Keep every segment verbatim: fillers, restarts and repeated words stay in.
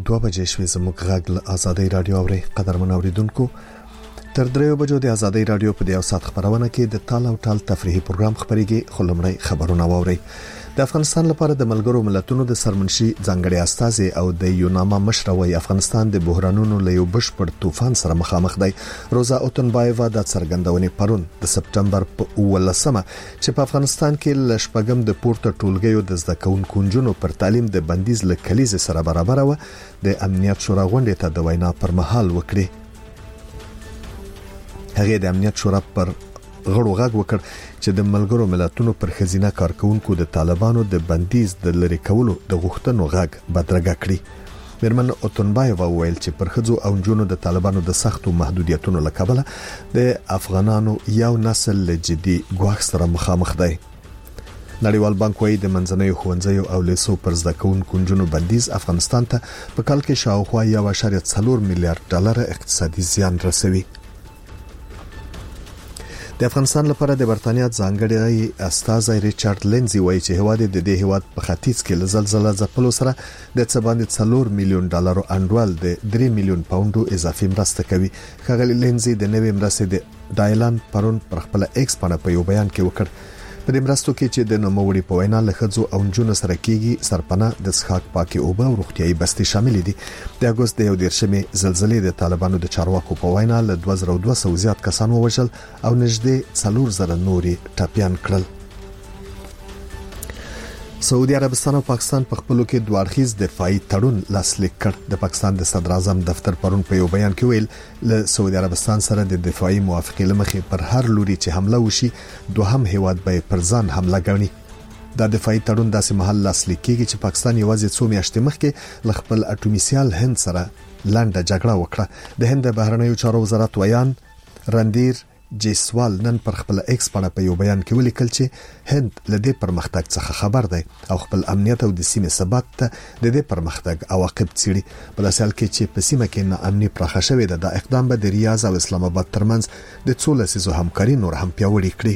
دوه بجې شوې. زموږ غږ له آزادۍ رادیو اوري. قدرمن اوریدونکو، تر دریو بجو د آزادۍ رادیو په دیو سات خبرونه کې د تال او ټال تفریحي پروګرام خبريږي. خلمړی خبرونه واوري. د افغانستان لپاره د ملګرو ملتونو د سرمنشي ځانګړي استازي او د یوناما مشروي افغانستان د بحرانونو له یو بشپړ طوفان سره مخامخ دی. روزا اوتنبایوا د څرګندونې پرون د سپټمبر په ولسمه چې په افغانستان کې لشپګم د پورته ټولګیو د زده کوونکو نجونو پر تعلیم د بندیز له کلیزې سره برابر و د امنیت شورا غونډې ته د وینا پر مهال وکړي. هغه د امنیت شورا پر غړو غږ وکړ چې د ملګرو ملتونو پر خزینه کارکونکو د طالبانو د بندیز د لری کولو د غوښتنو غږ بدرګه کړی. مرمن اوتنبایوا ویل چې پر خځو او جنونو د طالبانو د سختو محدودیتونو لکبله د افغانانو یو نسل له جدي ګواښ سره مخامخ دی. نړیوال بانک وايي د منځنوي ښوونځیو او لیسو پر زده کوونکو جنونو بندیز افغانستان ته په کال کې شاوخوا یو اشاریه څلور میلیارډ ډالر اقتصادي زیان رسوي. د افغانستان لپاره د برتانیا ځانګړي استازي ریچارډ لینزي وایي چې هواد د دې هواد په ختیځ کې زلزلہ ځپلو سره د څه باندې څلور میلیون ډالر انډوال د درې میلیون پاونډو اضافي مرسته کوي. خغل لینزي د نوې مرستې د ډایلان پرون پر خپل ایکس باندې په یو بیان کې وکړ. په دې مرستو کې چې د نوموړي په وینا له خځو او جنونو سره کېږي سرپناه د څښاک پاکي اوبه او روغتيایي بستي شامل دي. د اگست د یو دیرشمې زلزلې د طالبانو د چارواکو په وینا له دوه زره دوه سوه زیات کسان ووژل او نږدې څلور زره نوري ټاپیان کړل. سعودي عربستان او پاکستان په خپلو کې دوه اړخیز دفاعي تړون لاسلیک کړ. د پاکستان د صدر اعظم دفتر پرون په یو بیان کې ویل له سعودي عربستان سره د دفاعي موافقې لمخې پر هر لوري چې حمله وشي دوهم هیواد به پر ځان حمله کوي. دا دفاعي تړون داسې محل لاسلیک کیږي چې پاکستان یوازې څو میاشتې مخکې ل خپل اټومي سیال هند سره لنډه جګړه وکړه. د هند بهرنیو چارو وزارت ویان رندیر جیسوال نن پر خپل ایکس باندې په یو بیان کې ولیکل چې هند له دې پرمختګ څخه خبر دی او خپل امنیت او د سیمې ثبات ته د دې پرمختګ عواقب څېړي. په لاسل کې چې په سیمه کې ناامني پراخه شوې ده، د اقدام به د ریاض او اسلام آباد ترمنځ د څو لسیزو همکاري نور هم پیاوړې کړي.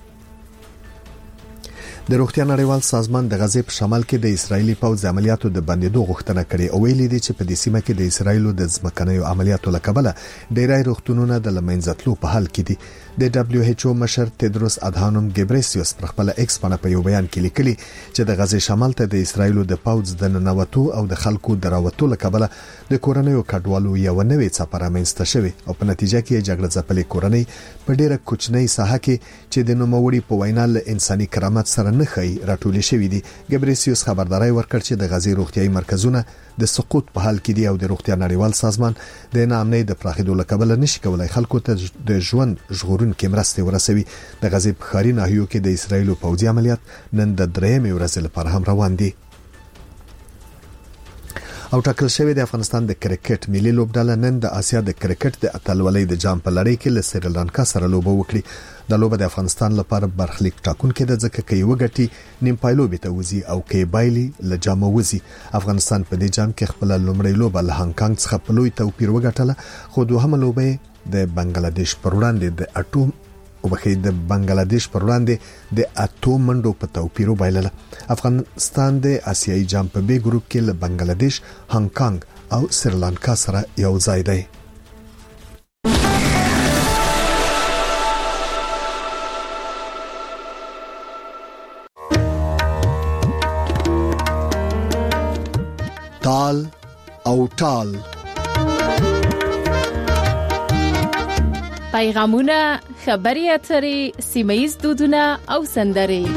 د روغتیا نړیوال سازمان د غزې په شمال کې د اسرایلی پوځ عملیاتو د بندیدو غوښتنه کړې او ویلي دي چې په دې سیمه کې د اسرایلو د ځمکنیو عملیاتو لکبله ډېرای روغتونونه د لمنځتلو په حال کې دي. د دبليو ایچ او مشر تدروس ادهانوم ګبریسیوس پر خپل ایکس باندې په یو بیان کې لیکلي چې د غزې شمال ته د اسرایلو د پوځ د ننوتو او د خلکو دراوتو لکبله د کورنیو کډوالو یو نوې څپه رامنځته شوه او په نتیجه کې جګړه ځپلې کورنۍ په ډېره کوچنۍ ساحه کې چې د نوموړي په وینا له انساني کرامت سره نه خي راټول شوې دي. ګبریسیوس خبرداري ورکړ چې د غزې روغتيایي مرکزونه د سقوط په حال کې دي او د روغتیا نړیوال سازمان د ناامنۍ د پراخېدو لکبله نشي کولای خلکو ته د ژوند ژغورونکو مرستې ورسوي. د غزې په ښاري ناحیو کې د اسرایلو پوځي عملیات نن د درېمې ورځې لپاره هم روان دي. او ټاکل شوی د افغانستان د کرکټ ملي لوبډله نن د اسیا د کرکټ د اتلولۍ د جام په لړۍ کې له سریلانکا سره لوبه وکړي. د لوبه د افغانستان لپاره برخلیک ټاکونکې د ځکه کې وګټي نیم پایلوبې ته وځي او کې بایلی له جام وځي. افغانستان په دې جام کې خپل لومړی لوبه له هانګ کانګ څخه په لوی توپیر وګټله، خو دوهمه لوبه د بنگلاديش پر وړاندې د اټوم او بخې د بنگلاديش پر وړاندې د اټوم منډو په توپیر وبایلله. افغانستان د آسیایي جام په بي ګروپ کې له بنگلاديش، هانګ کانګ او سریلانکا سره یو ځای دی. تال او ټال پیغامونه، خبري اترې، سیمه‌ییز دودونه او سندرې.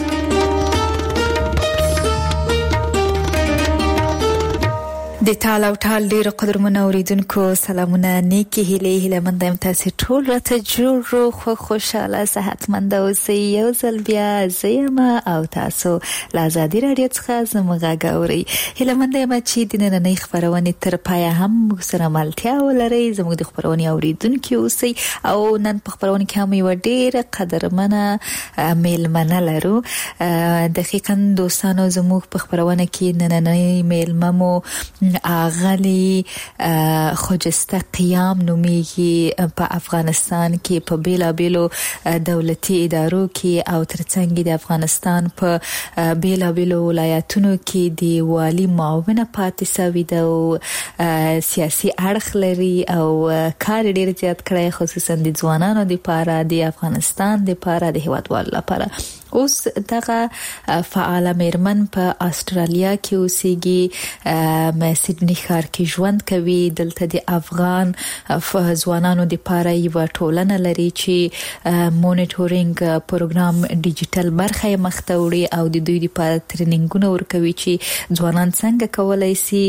د تال او ټال ډیرو قدرمنو اوریدونکو سلامونه، نیکی هیله هیله مند یم تاسو ټول راته جوړ خو خوشاله صحتمند اوسئ. یو ځل بیا زما او تاسو لازادي رادیو څخه زموږ غاوري هیله مند یم چې د نننۍ خبرونه تر پای هم سره ملتیا ولري. زموږ د خبرونه اوریدونکو اوسئ او نن په خبرونه کې هم یو ډیره قدرمنه میلمنه لرو. دقیقاً دوستانو زموږ په خبرونه کې نننۍ میلممو اغلی خوجسته قیام نومیږي په افغانستان کې په بیلا بیلو دولتي ادارو کې او ترڅنګ د افغانستان په بیلا بیلو ولایتونو کې د والی معاونه پاتې سوي د سیاسي اړخ لري او کار ډیر زیات کړی خصوصا د ځوانانو لپاره د افغانستان لپاره د هیوادوالو لپاره. اوس دغه فعال میرمن په استرالیا کې اوسېږي، سیدنی ښار کې ژوند کوي. دلته د افغان ځوانانو لپاره یو ټولنه لري چې مونیټورینګ پروګرام ډیجیټل برخه مخته وړي او د دوی لپاره ټریننګونه ورکوي چې ځوانان څنګه کولای شي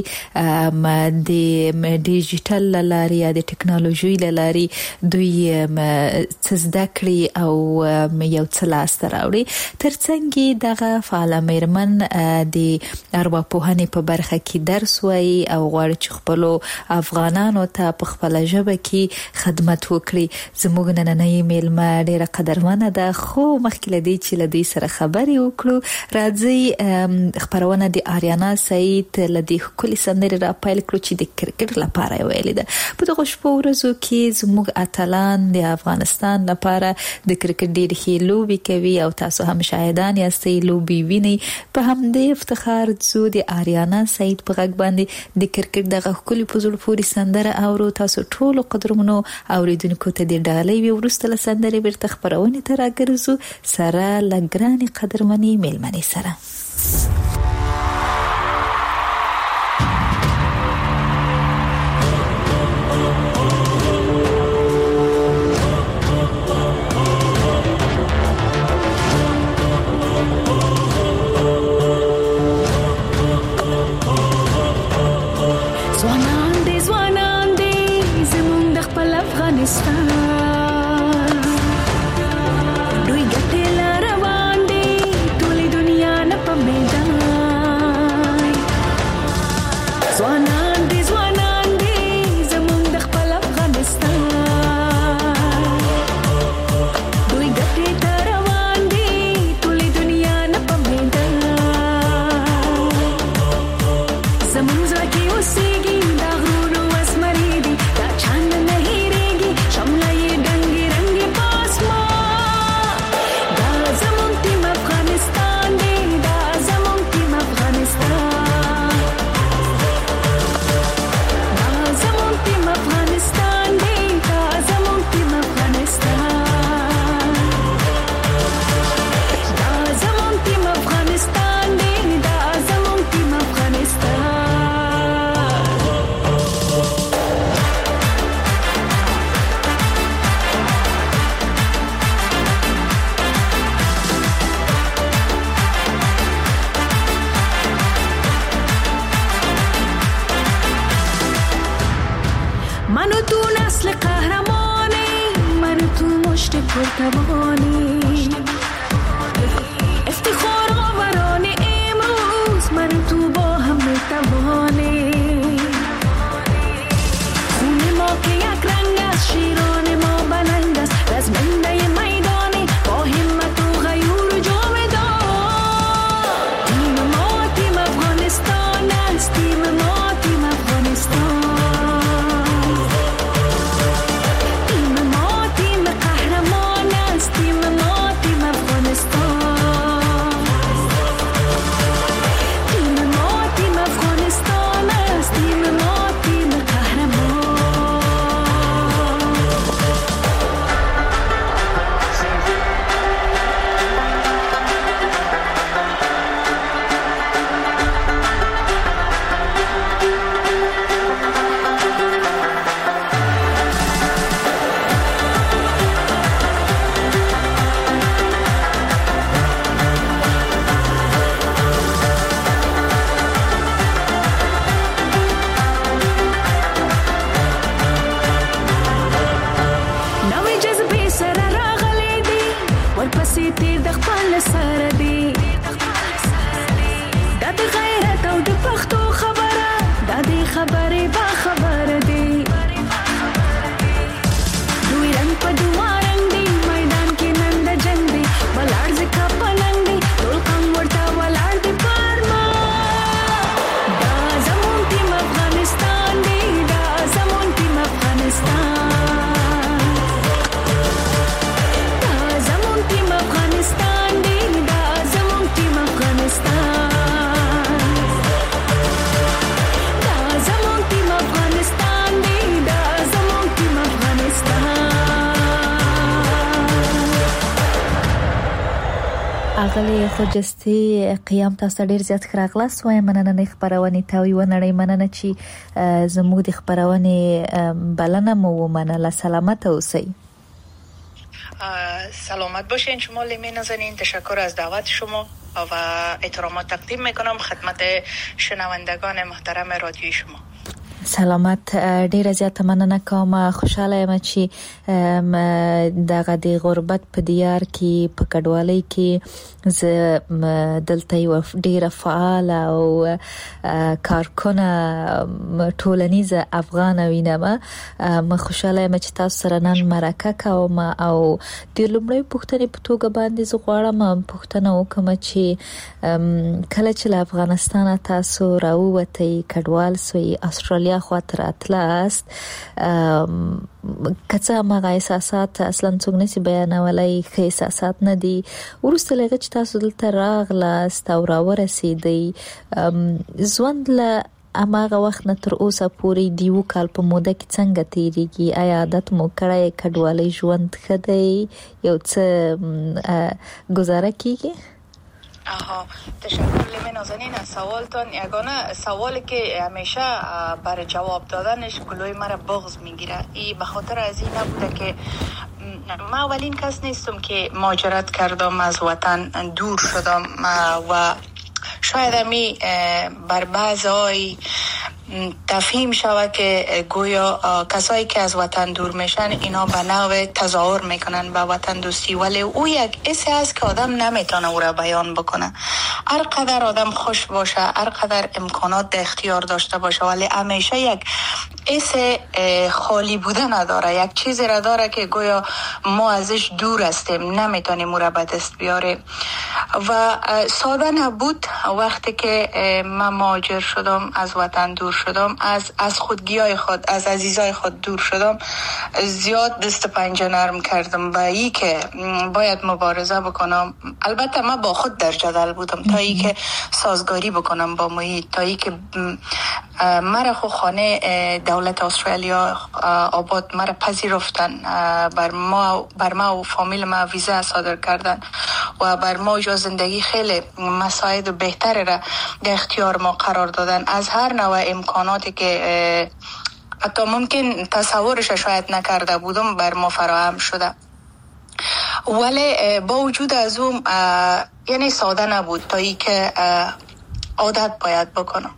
د ډیجیټل لارې یا د ټکنالوژي لارې دوی څه زده کړي او یو څه لاسته راوړي. ترڅنګ دغه فعال میرمن د ارواپوهنې په برخه کې درس وایي او غواړي چې خپل افغانانو ته په خپل ژبه کې خدمت وکړي. زموږ نننۍ میلمه ډیره قدرمنه ده، خو مخکې لدی چې لدی سره خبرې وکړو راځي خبرونه د آریانا سعید لدی خولي سندري را پایل کړو چې د کرکټ لپاره ویل ده. په دغه شپه ورځو کې زموږ اتلان د افغانستان لپاره د کرکټ ډېر ښه لوبي کوي او تاسو هم شاهدان یاستئ لوبي ویني. په همدې افتخار زو د آریانا سعید په غږ باندې د کرکټ دغه خولي په زړه پورې سندره اورو. تاسو ټول قدرمنو اوریدونکو ته د ډالۍ وی ورسته له سندرې بیرته خبرونه تر راګرځو سره لګراني قدرمنې میلمنې سره. اغلی خوجستی قیام تاسو ډیر زیات خراغلاس وای مننه نه خبرونه تاوی و نړۍ مننه چې زموږ د خبرونه بلنه مو مننه سلامت اوسئ. سلامت باشین شما لیمه نازنین. تشکر از دعوت شما و احترامات تقدیم میکنم خدمت شنوندگان محترم رادیوی شما. سلامت. ډیره زیاته مننه کوم. خوشاله یم چې دغه د غربت په دیار کې په کډوالۍ کې ز دلته یو ډیره فعال او کارکونه ټولنیزه افغان وینم. ما خوشاله یم چې تاسو سره نن مرکه کوم او د لومړی پوښتنې په توګه باندې زه غواړم پوښتنه وکم چې کله چې له افغانستان تاسو راووتئ کډوال سوی استرالیا خاطر اتلاست کڅه ما احساسات اصلا څنګه نسی بیانولای خې احساسات نه دي ورسته لږ چې تاسو دلته راغلاست او راورسېدئ ژوند له اماغه وخت نه تر اوسه پورې دیو کال په موده کې څنګه تیریږي؟ آیا عادت مو کړی کډوالۍ ژوند ښه دی یو څه گزاره کیږي؟ آها تشکر لیمه نازنین از سوالتان. یگانه سوالی که همیشه برای جواب دادنش گلوی مرا بغض میگیره ای به خاطر از این نبوده که ما اولین کس نیستم که مهاجرت کردم از وطن دور شدم و شاید همی بر بعضی تفهیم شود که گویا کسایی که از وطن دور میشن اینا به نوع تظاهر میکنن به وطن دوستی ولی او یک حسی است که آدم نمیتونه او را بیان بکنه. هر قدر آدم خوش باشه هر قدر امکانات در اختیار داشته باشه ولی همیشه یک حس خالی بودن نداره. یک چیزی را داره که گویا ما ازش دور هستیم نمیتونیم او را به دست بیاریم و ساده نبود. وقتی که من مهاجر شدم از وطن دور شدم از از خودگیای خود از عزیزای خود دور شدم زیاد دست پنجه نرم کردم با ای که باید مبارزه بکنم. البته من با خود در جدل بودم تا ای که سازگاری بکنم با محیط تا ای که مرا خو خانه دولت استرالیا آباد مرا پذیرفتن بر ما بر ما و فامیل ما ویزا صادر کردن و بر ما جا زندگی خیلی مساعد بهتر را در اختیار ما قرار دادن. از هر نوع امکاناتی که حتی ممکن تصورش شاید نکرده بودم بر ما فراهم شده ولی با وجود از اون یعنی ساده نبود تا ای که عادت باید بکنم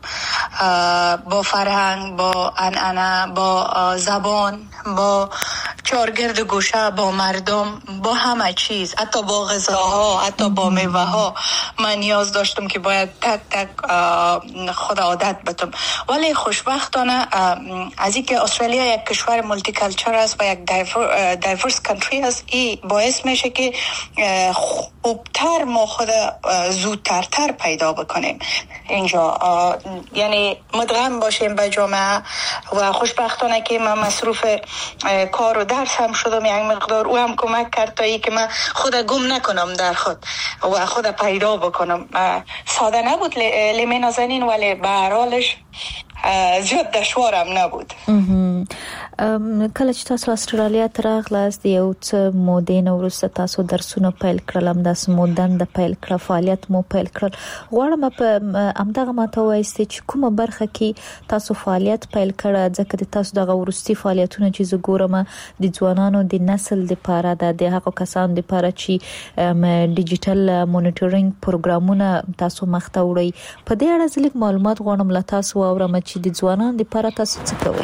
با فرهنگ با عنعنه با زبان با چارگرد گوشه با مردم با همه چیز حتی با غذاها حتی با میوه ها من نیاز داشتم که باید تک تک خود عادت بتم. ولی خوشبختانه از اینکه استرالیا یک کشور مولتی کالچر است و یک دایورس کانتری است این باعث میشه که خوبتر ما خود زودترتر پیدا بکنیم اینجا یعنی مدغم باشیم به جامعه و خوشبختانه که من مصروف کار و درس هم شدم یک مقدار او هم کمک کرد تا ای که من خود گم نکنم در خود و خود پیدا بکنم. ساده نبود لیمه نازنین ولی به هر حالش زیاد دشوارم نبود. کله چې تاسو استرالیا ته راغلاست یو څه مودې نه وروسته تاسو درسونه پیل کړل همداسې مو دنده پیل کړه فعالیت مو پیل کړل غواړم په همدغه ماته وایستې چې کومه برخه کې تاسو فعالیت پیل کړه ځکه د تاسو دغه وروستي فعالیتونه چې زه ګورم د ځوانانو د نسل لپاره د هغو کسانو لپاره چې ډیجیټل مونیټورینګ پروګرامونه تاسو مخته وړئ په دې اړه ځلګ معلومات غواړم له تاسو واورم چې د ځوانانو لپاره تاسو څه کوئ؟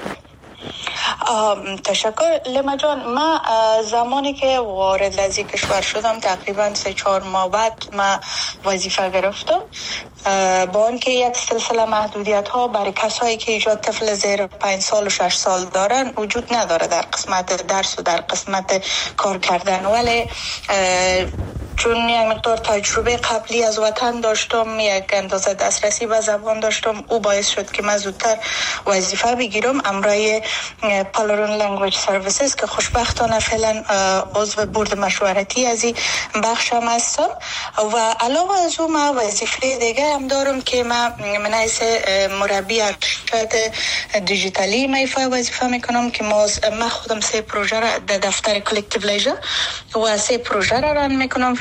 تشکر لیما جان. ما زمانی که وارد از این کشور شدم تقریبا سه چهار ماه بعد ما وظیفه گرفتم با آنکه یک سلسله محدودیت ها برای کسایی که ایجاد طفل زیر پنج سال و شش سال دارن وجود نداره در قسمت درس و در قسمت کار کردن ولی چون یک مقدار تجربه قبلی از وطن داشتم یک اندازه دسترسی به زبان داشتم او باعث شد که من زودتر وظیفه بگیرم امرای پالرون لنگویج سرویسز که خوشبختانه فعلا عضو بورد مشورتی از این بخشم هستم و علاوه از اون من وظیفه دیگه هم دارم که من من حیث مربی ارشد دیجیتالی میفای وظیفه میکنم که من خودم سه پروژه را در دفتر کلکتیو لیژر و سه پروژه را ران میکنم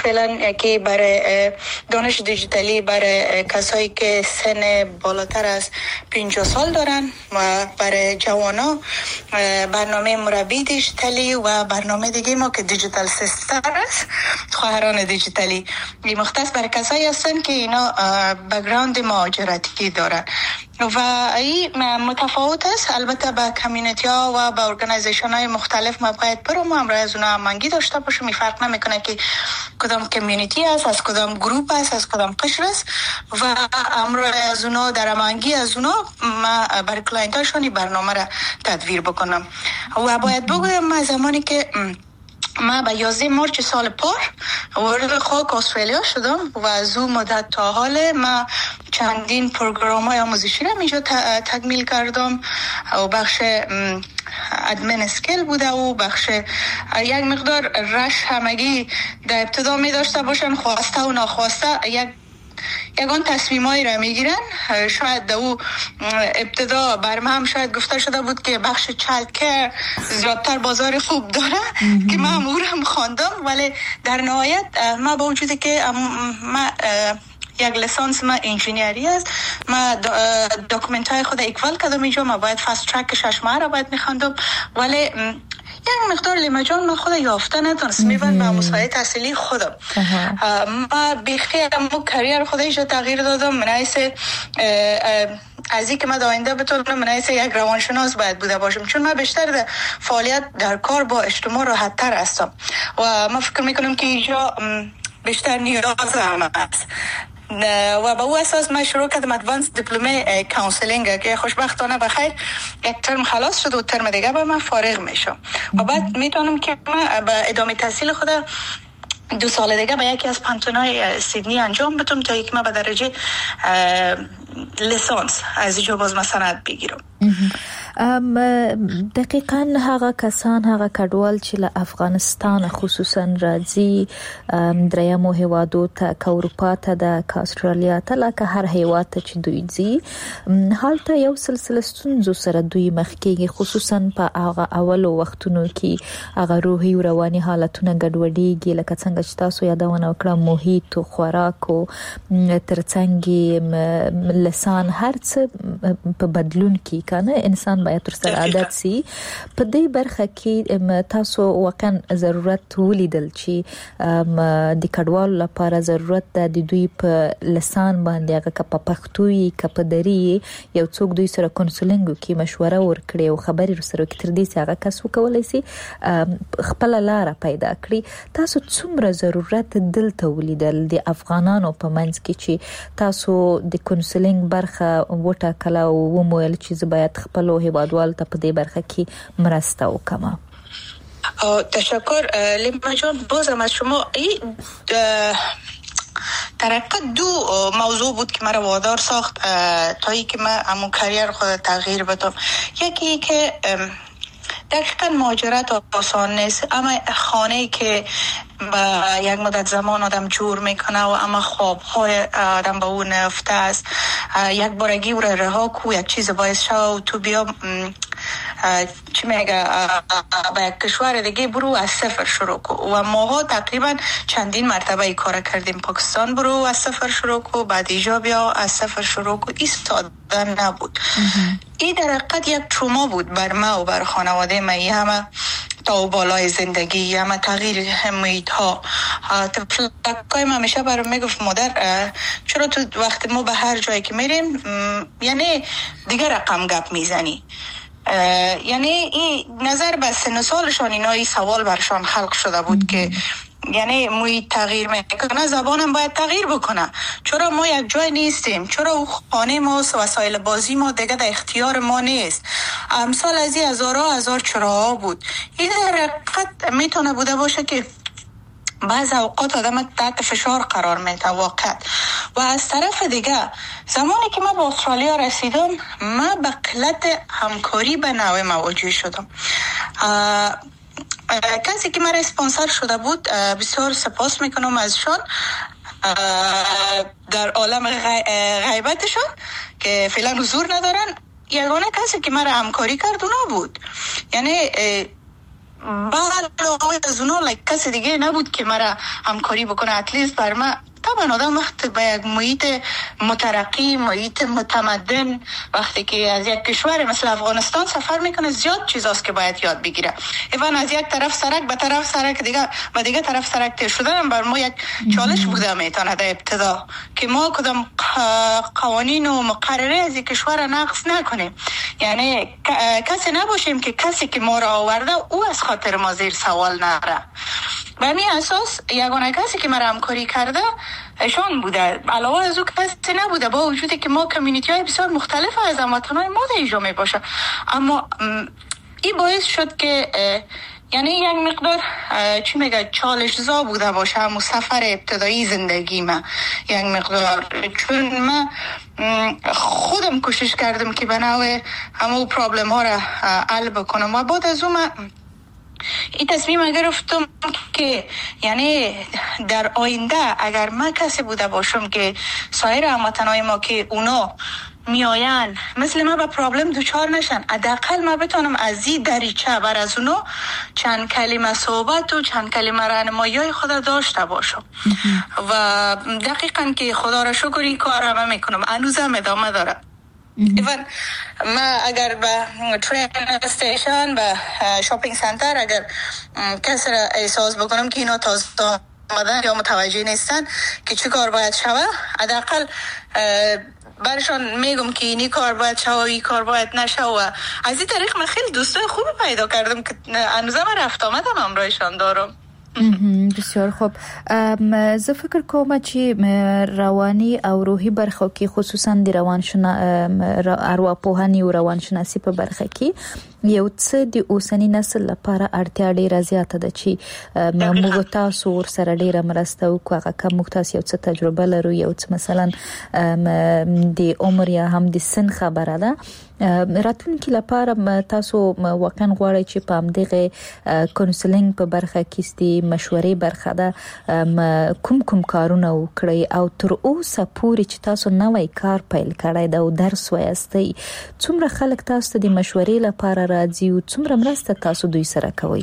فعلا که برای دانش دیجیتالی برای کسایی که سن بالاتر از پنجاه سال دارن و برای جوانا برنامه مربی دیجیتالی و برنامه دیگه ما که دیجیتال سیستر است، خواهران دیجیتالی. این مختص برای کسایی هستن که اینا بک‌گراند مهاجرتی دارن و این متفاوت است. البته با کمیونیتی ها و با ارگانایزیشن های مختلف ما باید برام امروز از اونها هماهنگی داشته باشیم. فرق نمیکنه که کدام کمیونیتی است، از کدام گروپ است، از کدام قشر است و امروز از اونها در هماهنگی از اونها ما برای کلاینت هاشون برنامه را تدویر بکنم. و باید بگویم ما زمانی که ما با یازده مارچ سال پار وارد خاک استرالیا شدم و از اون مدت تا حال ما چندین پروگرام های آموزشی را اینجا تکمیل کردم و بخش ادمن اسکیل بوده و بخش یک مقدار رش همگی در ابتدا می داشته باشن، خواسته و ناخواسته یک یگان تصمیمایی را میگیرن. شاید دو ابتدا بر من هم شاید گفته شده بود که بخش چایلد کیر زیادتر بازار خوب داره که من امور هم خواندم، ولی در نهایت ما با وجودی که ما یک لیسانس ما انجینیری است، ما داکومنت های خود اکوال کردم اینجا، ما باید فاست ترک شش ماه را باید میخواندم، ولی یک مقدار لیمجان من خود یافته ندانست میبند به مسائل تحصیلی خودم. ما بیخی امو کریر خود ایجا تغییر دادم. من ایس از این که من داینده بتونم من ایس یک روانشناس باید بوده باشم، چون من بیشتر در فعالیت در کار با اجتماع راحت تر هستم و من فکر میکنم که اینجا بیشتر نیاز هم است و با او اساس من شروع کردم ادوانس دیپلمه کانسلینگ که خوشبختانه بخیر یک ترم خلاص شد و ترم دیگه با من فارغ میشم و بعد میتونم که من با ادامه تحصیل خود دو سال دیگه با یکی از پانتونای سیدنی انجام بدم تا یک ما به درجه لیسانس از اینجا باز مسند بگیرم. دقیقاً هغه کسان هغه کډوال چې له افغانستان خصوصا راځي دریمو هیوادو ته که اروپا ته ده که استرالیا ته لکه هر هیواد ته چې دوی ځي هلته یو سلسله ستونزو سره دوی مخ کېږي، خصوصا په هغه اولو وختونو کې هغه روحي او رواني حالتونه ګډوډېږي لکه څنګه چې تاسو یادونه وکړه محیط او خوراک او ترڅنګ لسان هر څه په بدلون کې کنه انسان باید تر سره عادت سي. په دې برخه کې تاسو واقعا ضرورت ولیدل چې د کډوالو لپاره ضرورت ده د دوی په لسان باندې هغه که په پښتو وي که په دري یو څوک دوی سره کونسلینګ وکړي، مشوره ورکړي او خبرې سره وکړي تر دې چې هغه کس وکولای سي خپل لار پیدا کړي. تاسو څومره ضرورت دلته ولیدل د افغانانو په منځ کې چې تاسو د کونسلینګ برخه وټاکله او ومویل چې زه باید خپل هیوادوال ته په دې برخه کې مرسته وکړم؟ تشکر لیما جان. بازم از شما این در حقیقت دو موضوع بود که مرا وادار ساخت تا ای که من امون کریر خود تغییر بدم. یکی که دقیقا مهاجرت آسان نیست، اما خانه‌ای که با یک مدت زمان آدم جور میکنه و اما خوابهای آدم با اون نفته است، یک بارگی او را رها کو یک چیز باعث شو و تو بیا چی میگه با یک کشور دیگه برو از صفر شروع کو و ماها تقریبا چندین مرتبه ای کار کردیم. پاکستان برو از صفر شروع کو، بعد ایجا بیا از صفر شروع کو، این ساده نبود. این در حقیقت یک تروما بود بر ما و بر خانواده ما، همه تا و بالای زندگی، همه تغییر محیط ها. تفلکای ما همیشه برام میگفت مادر چرا تو وقت ما به هر جایی که میریم یعنی دیگه رقم گپ میزنی، یعنی این نظر به سن و سالشان اینا این سوال برشان خلق شده بود که یعنی محیط تغییر میکنه، زبانم باید تغییر بکنه، چرا ما یک جای نیستیم، چرا او خانه ما وسایل بازی ما دیگه در اختیار ما نیست. امثال از این هزارها هزار چراها بود. این در حقیقت میتونه بوده باشه که بعض اوقات آدم تحت فشار قرار میده واقعا. و از طرف دیگه زمانی که ما به استرالیا رسیدم ما به قلت همکاری به نوع مواجه شدم. کسی که مرا اسپانسر شده بود بسیار سپاس میکنم ازشان در عالم غیبتشان که فعلا حضور ندارن. یگانه کسی که مرا همکاری کرد اونا بود. یعنی بعد از اونا کسی دیگه نبود که مرا همکاری بکنه. اتلیست بر من طبعا آدم وقتی به یک محیط مترقی، محیط متمدن، وقتی که از یک کشور مثل افغانستان سفر میکنه زیاد چیزاست که باید یاد بگیره. ایوان از یک طرف سرک به طرف سرک دیگه به دیگه طرف سرک تیر شدن بر ما یک چالش بوده میتونه در ابتدا که ما کدام قوانین و مقرره از یک کشور نقض نکنیم. یعنی کسی نباشیم که کسی که ما را آورده او از خاطر ما زیر سوال نره. به همین اساس یگانه کسی که مرا همکاری کرده ایشان بوده. علاوه از او کسی نبوده، با وجودی که ما کمیونیتی های بسیار مختلف از هموطنان ما در اینجا می باشه. اما این باعث شد که یعنی یک مقدار چی میگه چالش زا بوده باشه همون سفر ابتدایی زندگی من یک مقدار، چون من خودم کوشش کردم که به نوع همون پرابلم ها را حل بکنم و بعد از اون این تصمیم گرفتم که یعنی در آینده اگر من کسی بوده باشم که سایر هموطنای ما که اونا میاین مثل ما به پرابلم دوچار نشن، حداقل ما بتونم از این دریچه بر از اونا چند کلمه صحبت و چند کلمه راهنمایی خود داشته باشم. و دقیقاً که خدا را شکر این کار هم میکنم، هنوزم ادامه داره. ایوان ما اگر به ترین استیشن به شاپینگ سنتر اگر کسی را احساس بکنم که اینا تازه آمدن یا متوجه نیستن که چه کار باید شوه، حداقل برشان میگم که اینی کار باید شوه و این کار باید نشوه. از این طریق من خیلی دوستای خوبی پیدا کردم که هنوزم رفت آمدم همراهشان دارم. بسیار خوب. زه فکر کوم چې رواني او روحي برخه کې خصوصا د روانشناسي ارواپوهنې او روانشناسي په برخه کې یو څه د اوسنی نسل لپاره اړتیا ډیره زیاته ده چې موږ تاسو ور سره ډیره مرسته وکړو. هغه کوم تاسو یو څه تجربه لرو، یو څه مثلا د عمر یا هم د سن خبره ده راتلونکي لپاره تاسو واقعا غواړئ چې په همدغه کونسلینګ په برخه کې ستې مشورې برخه ده کوم کوم کارونه وکړئ او تر اوسه پورې چې تاسو نوې کار پیل کړی دا او درس وایستئ، څومره خلک تاسو ته د مشورې لپاره راځي او څومره مرسته تاسو دوی سره کوئ؟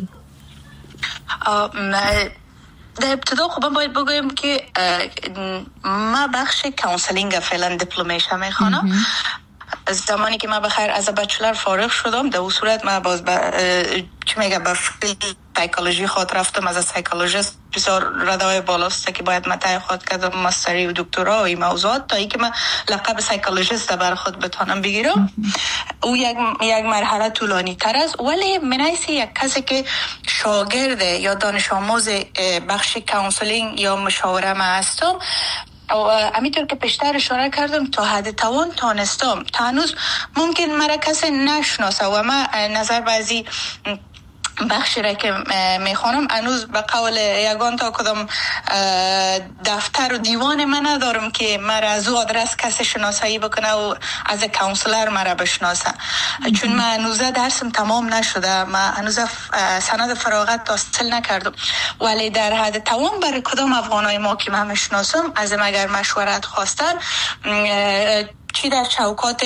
در ابتدا خب من باید بگویم که ما بخش کانسلینگ فعلا دیپلمش هم میخوانم. زمانی که من بخیر از بچلر فارغ شدم در اون صورت من باز با چی میگه با سایکولوژی خود رفتم از سایکولوژیست بسیار ردای بالاست که باید متای خود کردم ماستری و دکترا و این موضوعات تا ای که من لقب سایکولوژیست بر خود بتانم بگیرم. او یک یک مرحله طولانی تر است، ولی منایسی یک کسی که شاگرد یا دانش آموز بخش کانسلینگ یا مشاوره ما هستم و همینطور که پیشتر اشاره کردم تا حد توان تانستم تا هنوز ممکن مرا کسی نشناسه و من نظر بعضی بخشی را که میخوانم هنوز به قول یگان تا کدام دفتر و دیوان من ندارم که مرا از او آدرس کسی شناسایی بکنه و از کانسلر مرا بشناسه، چون من هنوز درسم تمام نشده، من هنوز سند فراغت حاصل نکردم. ولی در حد توان برای کدام افغانای ما که من میشناسم از اگر مشورت خواستن چی در چوکات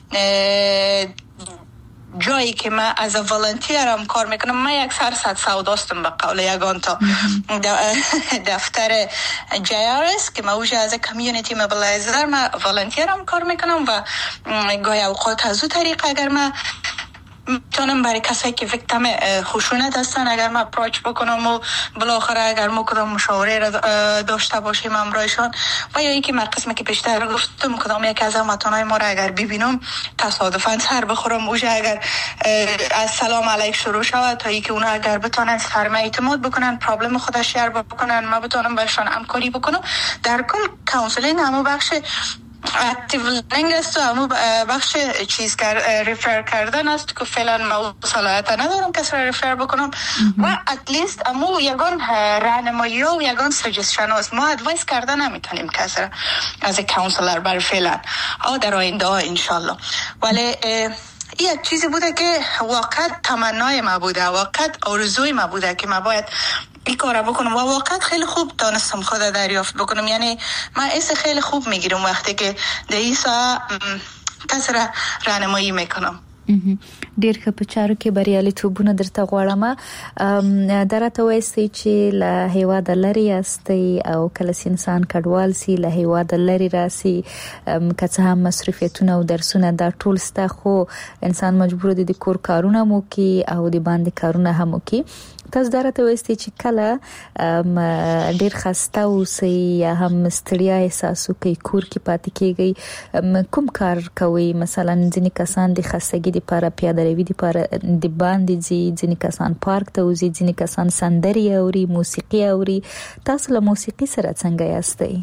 جایی که من از والنتیرم کار میکنم، من یک سرصد سوداستم به قول یگان تا دفتر جی آر اس که من اوجه از کمیونیتی موبیلایزر من والنتیرم کار میکنم و گاهی اوقات از او طریق اگر من میتونم برای کسایی که ویکتیم خشونت هستن اگر من اپروچ بکنم و بالاخره اگر ما کدام مشاوره را داشته باشیم همراهشان و یا اینکه من قسمی که پیشتر گفتم کدام یک از هموطنای ما را اگر ببینم تصادفاً سر بخورم اوجه اگر از سلام علیک شروع شود تا اینکه اونا اگر بتونن سرمه اعتماد بکنن پرابلم خودش شیر بکنن من بتونم برشان همکاری بکنم. در کل کانسلینگ همو بخش اکتیو لرنینگ است و همو بخش چیز کر ریفر کردن است که فعلا ما صلاحیت ندارم کسی را ریفر بکنم و اتلیست همو یگان راهنمایی و یگان سجستشن است. ما ادوایس کردن نمیتونیم کسی را از کانسلر بر فعلا او در آینده ها انشالله. ولی این یک چیزی بوده که واقعا تمنای ما بوده، واقعا آرزوی ما بوده که ما باید این کار بکنم و واقعا خیلی خوب دانستم خود دریافت بکنم. یعنی من ایسا خیلی خوب میگیرم وقتی که در ایسا کسی را راهنمایی میکنم. ډیر ښه په چارو کې بریالیتوبونه درته غواړم. درته وایي چې له هیواد لري استي او کله انسان کډوال سي له هیواد لري راسي که څه هم مصرفیتونه او درسونه دا ټول ستا، خو انسان مجبور دی د کور کارونه مو کوي او د باندې کارونه هم کوي. تاسو درته وایي چې کله ډیر خسته اوسئ یا هم ستړیا احساس کوي کور کې پاتې کیږي، کوم کار کوي؟ مثلا ځینې کسان د خستګي لپاره پیاده روي لپاره د باندې ځي، ځینې کسان پارک ته وځي، ځینې کسان سندري اوري، موسیقي اوري. تاسو له موسیقي سره څنګه یاستئ؟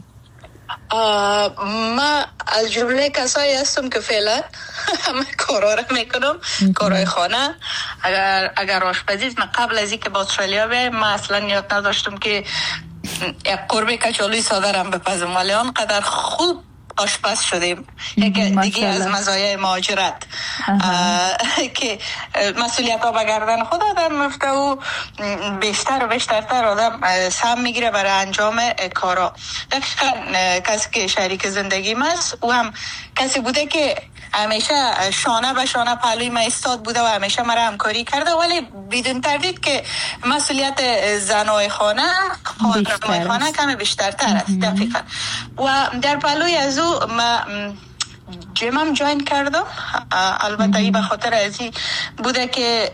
ما از جمله کسایی هستم که فعلا همه کارا رو میکنم، کارهای خانه. اگر اگر آشپزی من قبل از اینکه با استرالیا بیایم ما اصلا نیت نداشتم که یک قرمه کچالوی ساده رو بپزم، ولی آنقدر خوب آشپز شدیم. یکی دیگه از مزایای مهاجرت که مسئولیت ها به گردن خود آدم میفته و بیشتر و بیشترتر آدم سهم میگیره برای انجام کارا. دقیقا کسی که شریک زندگیم است او هم کسی بوده که همیشه شانه به شانه پهلوی من ایستاد بوده و همیشه مرا همکاری کرده، ولی بدون تردید که مسئولیت زنای خانه خانمای خانه کمی بیشترتر است. دقیقا. و در پهلوی از او ما جیمم جوین کردم. البته ای به خاطر از این بوده که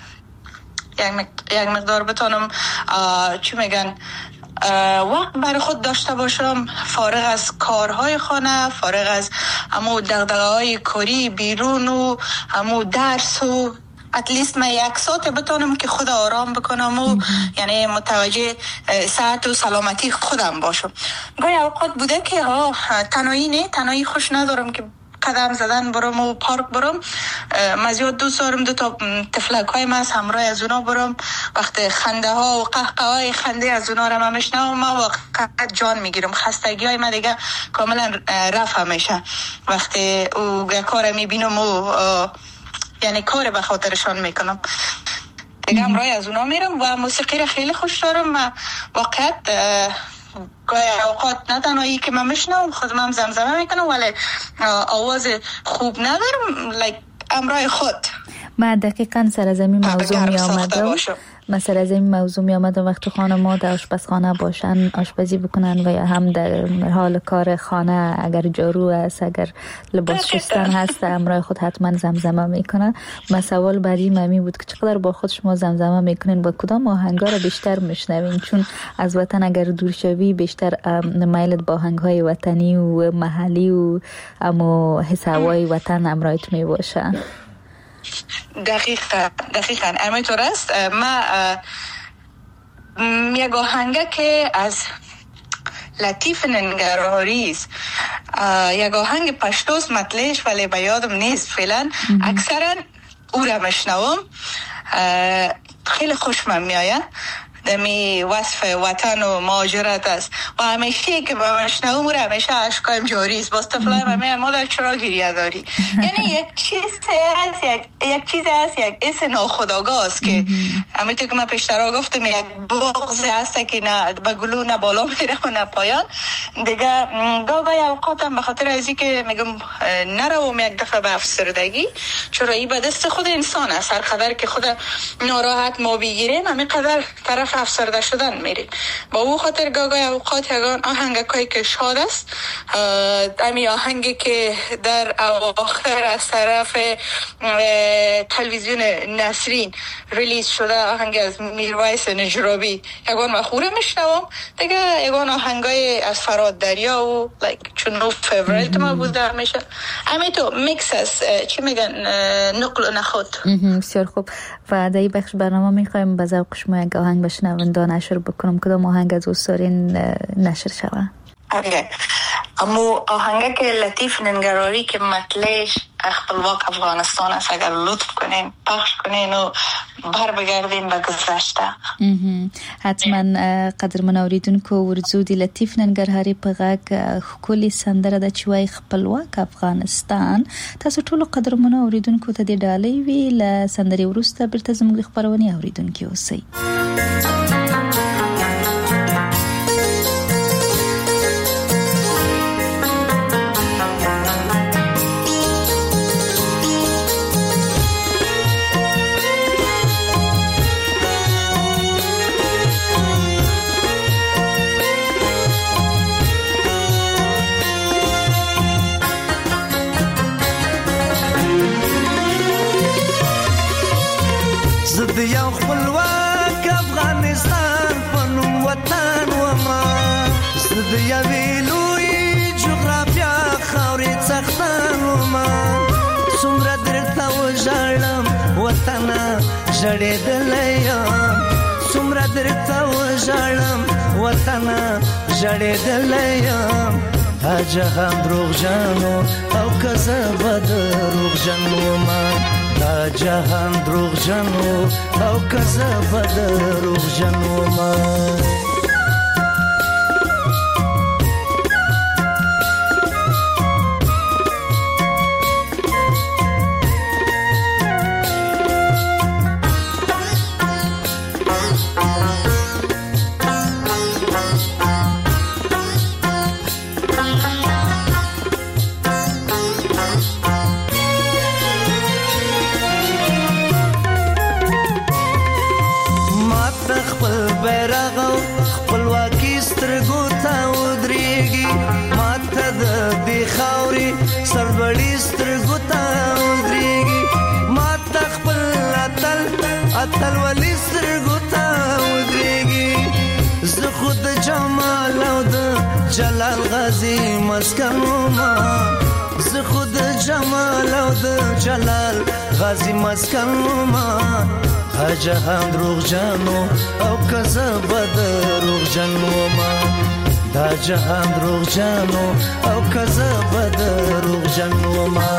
یک مقدار بتونم چی میگن وقت برای خود داشته باشم، فارغ از کارهای خانه، فارغ از همو دغدغه‌های کاری بیرون و همو درس و اتلیست من یک ساعت بتونم که خود آرام بکنم و یعنی متوجه صحت و سلامتی خودم باشم. گاهی اوقات بوده که ها تنهایی نه، تنهایی خوش ندارم که قدم زدن برم و پارک برم. من زیاد دوست دارم دو تا تفلک های من همراه از اونا برم. وقت خنده ها و قهقه های خنده از اونا رو من میشنم و من واقعا جان میگیرم. خستگی های من دیگه کاملا رفت همیشه وقتی او کار میبینم و یعنی کار به خاطرشان میکنم دیگه همراه از اونا میرم. و موسیقی رو خیلی خوش دارم. من واقعا گاهی اوقات نه تنهایی که من میشنم خودم هم زمزمه میکنم، ولی آواز خوب ندارم لایک امرای خود. من دقیقاً سر از این موضوع می آمدم من سر از این موضوع می آمدم وقتی خانم‌ها در آشپزخانه باشن، آشپزی بکنن و یا هم در حال کار خانه، اگر جارو است، اگر لباس شستن هست، امرای خود حتما زمزمه میکنن. من سوال بعدی ممی بود که چقدر با خود شما زمزمه میکنین، با کدام آهنگا رو بیشتر میشنوین؟ چون از وطن اگر دور شوی بیشتر میلت با آهنگ‌های وطنی و محلی و اما حس هوای وطن امرایت میباشه. دقیقا دقیقا همینطور است. ما یک آهنگه که از لطیف ننگرهاری است، یک آهنگ پشتوست مطلعش ولی به یادم نیست فعلا. اکثرا او را میشنوم، خیلی خوشم میآید. دمی وصف وطن و مهاجرت است و همیشه که با مشنوم رو همیشه اشکایم جاری است. باز طفلای من میگن مادر چرا گریه داری؟ یعنی یک چیز هست، یک یک چیز هست، یک حس ناخودآگاه است که همینطور که من پیشتر گفتم یک بغض هست که نه به گلو نه بالا میره و نه پایان. دیگه گاهی اوقاتم به خاطر ازی که میگم نروم یک دفعه به افسردگی، چرا این به دست خود انسان است. هر قدر که خود ناراحت ما بگیریم همین قدر طرف افسرده شدن میریم. با او خاطر گاهی اوقات یگان آهنگایی که شاد است، امی آهنگی که در اواخر از طرف تلویزیون نسرین ریلیز شده، آهنگ از میرویس نجرابی، یگان مخوره میشنوم. دیگه یگان آهنگای از فراد دریا و لایک چون فیوریت ما بوده همیشه. همین تو میکس است، چی میگن، نقل و نخود. بسیار خوب. و در این بخش برنامه میخوایم به ذوق شما یک آهنگ بشنونده نشر بکنم. کدام آهنگ از دوستارین نشر شوه؟ اوکی. اما آهنگ که لطیف ننگراری که مطلعش خپلواک افغانستان است، اگر لطف کنین پخش کنین و بر بگردین به گذشته. حتما. قدرمن اوریدونکو ورزو دی لطیف ننګرهاري په غږ ښکلې سندره د چې وایي خپلواک افغانستان. تاسو ټول قدرمن اوریدونکو ته د ډالۍ وی له سندرې وروسته بیرته زموږ خبرونه اوریدونکو اوسئ. خپلواک افغانستان په نوم وطن وما زه د یوې لویې جغرافیا خاورې څښتن وما څومره درته وژاړم وطنه ژړېدلی یم څومره درته وژاړم وطنه ژړېدلی یم دا جهان دروغجنو او که زه به دروغجن ومه دا جهان دروغجنو او که زه به دروغجن ومه اتل ولی سترګو ته ودرېږي زه خو د جمال او د جلال غازي مسکن ومه زه خو د جمال او د جلال غازي مسکن ومه دا جهان دروغجنو او که زه به دروغجن ومه دا جهان دروغجنو او که زه به دروغجن ومه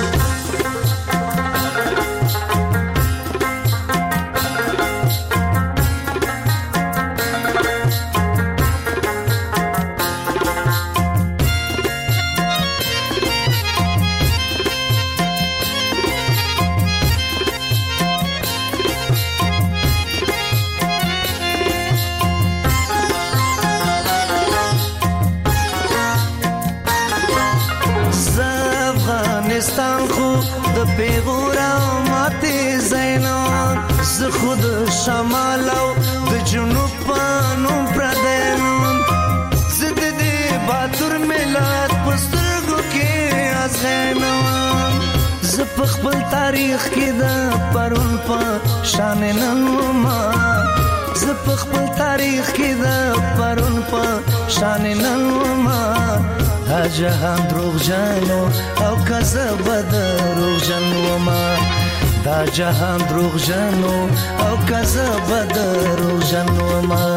شمال او د جنوب په نوم پردین زه د دې باتور ملت په سترګو کې ازغینم زه په خپل تاریخ کې د پرون په شان نن ومه زه په خپل تاریخ کې د پرون په شان نن ومه دا جهان دروغجنو او که زه به دروغجن ومه دا جهان دروغجنو او که زه به دروغجن ومه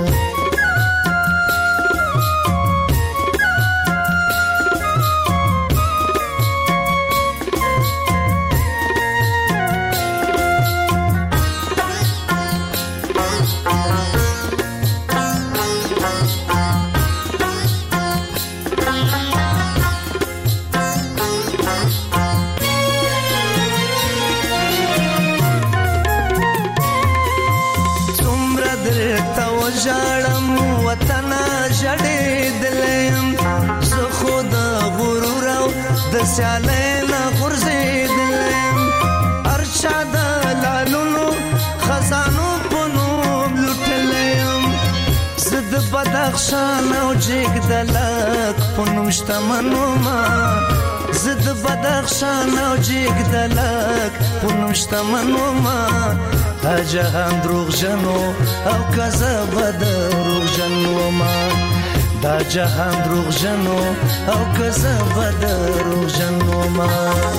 ژړم وطنه ژړېدلم زه خو د غرور او د سیالۍ نه غورځېدلم هر چا د لالونو خزانو په نوم لوټلی یم زه د بدخشان او جګدلک په نوم شتمن ومه زه د بدخشان او جګدلک په نوم شتمن ومه دا جهان دروغجنو او که زه به دروغجن ومه دا جهان دروغجنو او که زه به دروغجن ومه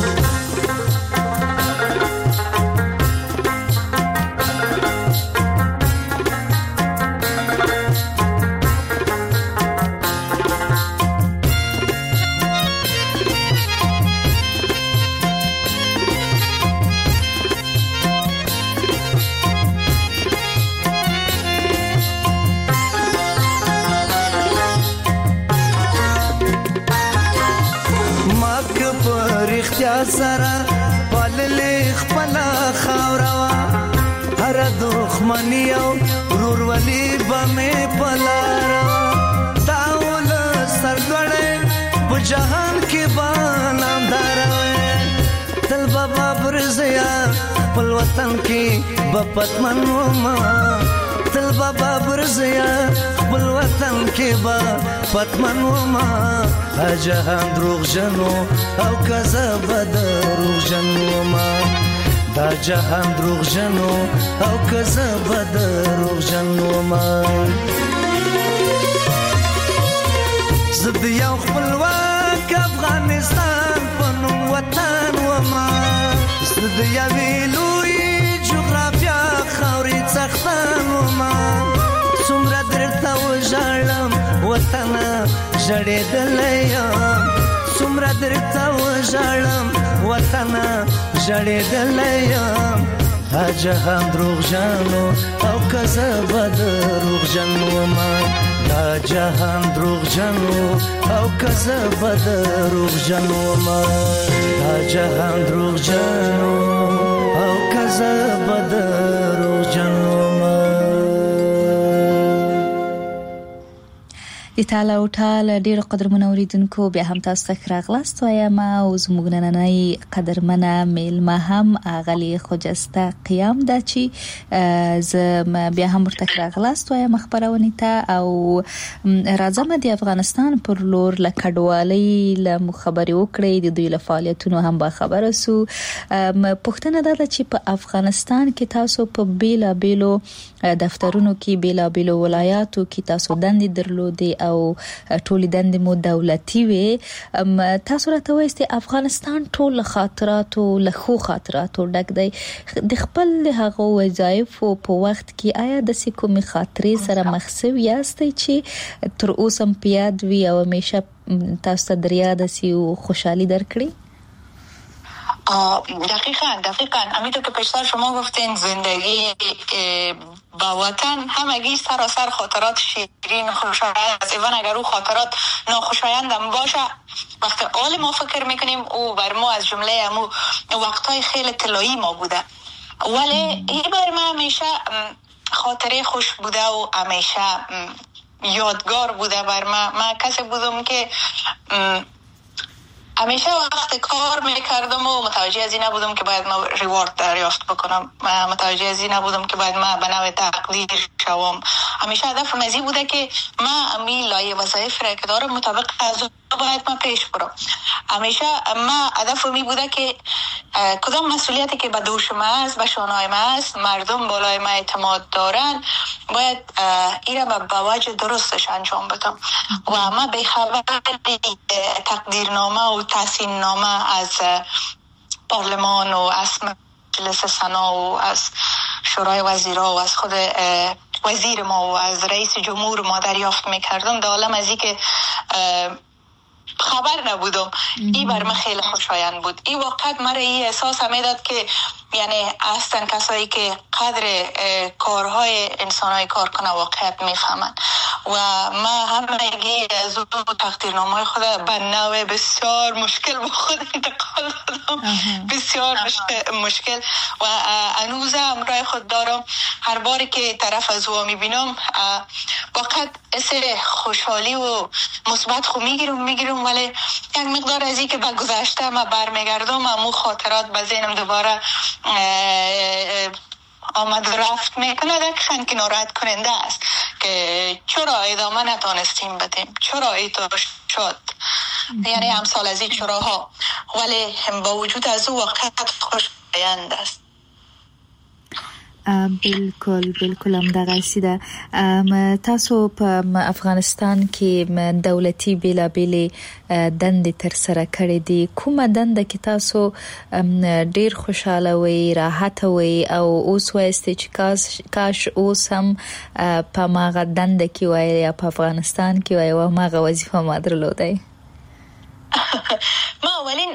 سره پاللې خپل خاوروا هر دښمنی او ورورولي به مې پلاروا داول سرګړې په جهان کې بانم داروي تل بابا برزیا په وطن کې بپتمن وما تل بابا برزیا په وطن کې با پتمن وما جهان دروغجنو او کذب دروغجن وما دا جهان دروغ جنو او کذب دروغ جنو ما زد یو خپلواک افغانستان پنو وطن و ما زد یوی لوی جغرافیا خاوری څښتن و ما څومره درته وژاړم وطنه ژړېدلی یم څومره درته وژاړم وطنه ژړېدلی یم دا جهان دروغجنو او که زه به دروغجن ومه دا جهان دروغجنو او که زه به دروغجن ومه دا جهان دروغجنو او که زه به دروغجن ومه. د تعالی او تعالی ډیر قدرمن اوریدونکو بیا هم تاسو ته راغلاست وایم او زموږ نننۍ قدرمنه میلمه هم اغلی خجسته قیام ده چې ز بیا هم ورته راغلاست وایم خبرونه ته او راځم د افغانستان پر لور لکډوالۍ له مخبري وکړې د دوی له فعالیتونو هم با خبره سو پښتنه ده چې په افغانستان کې تاسو په بیلا بیلو دفترونو کې بیلا بیلو ولایاتو کې تاسو دندې درلودې او ټول دندې مو دولتي وي تاسو راته وایي افغانستان ټول خاطراتو له خو خاطراتو ډک دی د خپل هغه وظایف په وخت کې آیا د کومې خاطرې سره مخسو یاستئ چې تر اوسه په یاد وي او همیشه تاسو ته در یاد سي او خوشحالي درکړي؟ دقیقاً دقیقاً همینطور که پیشتر شما گفتین زندگی با وطن همگی سراسر خاطرات شیرین خوشایند است. ایوان اگر او خاطرات ناخوشایند هم باشه وقتی آل ما فکر میکنیم او بر ما از جمله امو وقتای خیلی طلایی ما بوده ولی این بر ما همیشه خاطره خوش بوده و همیشه یادگار بوده بر ما. من کسی بودم که همیشه وقت کار میکردم و متوجه از این نبودم که باید ما ریوارد دریافت بکنم متوجه از این نبودم که باید ما به نوع تقدیر شوم. همیشه هدفم از این بوده که ما امی لایه وظایف را که دارم مطابق از باید ما پیش برم. همیشه ما هدفم این بوده که کدام مسئولیتی که به دوش ما است به شانهای ما است مردم بالای ما اعتماد دارن باید این را به وجه درستش انجام بدم و ما به خبر تقدیرنامه و تحسین نامه از پارلمان و از مجلس سنا و از شورای وزیرا و از خود وزیر ما و از رئیس جمهور ما دریافت میکردم. دالم از این که خبر نبودم این بر من خیلی خوشایند بود. این وقت مرا این احساس میداد که یعنی اصلا کسایی که قدر کارهای انسانهای کار کنه واقعیت میفهمن و ما همگی از اون تقدیرنامه خود به نوع بسیار مشکل با خود انتقال دادم بسیار مشکل و هنوز همراه خود دارم. هر باری که طرف از او میبینم واقعا اصلا خوشحالی و مثبت خو میگیرم میگیرم ولی یک مقدار از این که به گذشته ما برمیگردم امو خاطرات به ذهنم دوباره آمد رفت میکنه دقیقاً که ناراحت کننده است که چرا ادامه نتانستیم بدیم چرا ایتو شد یعنی امثال از این چراها ولی با وجود از او واقعیت خوشایند است. بالکل بالکل هم دغه سیده تاسو په افغانستان کې دولتي بیلابېلې دندې تر سره کړې دي کومه دنده کې تاسو ډیر خوشاله وي راحت وي او اوس وایسته چې کاش کاش اوس هم په ماغه دنده کې وای یا په افغانستان کې وای او ماغه وظیفه ما درلودای؟ ما اولین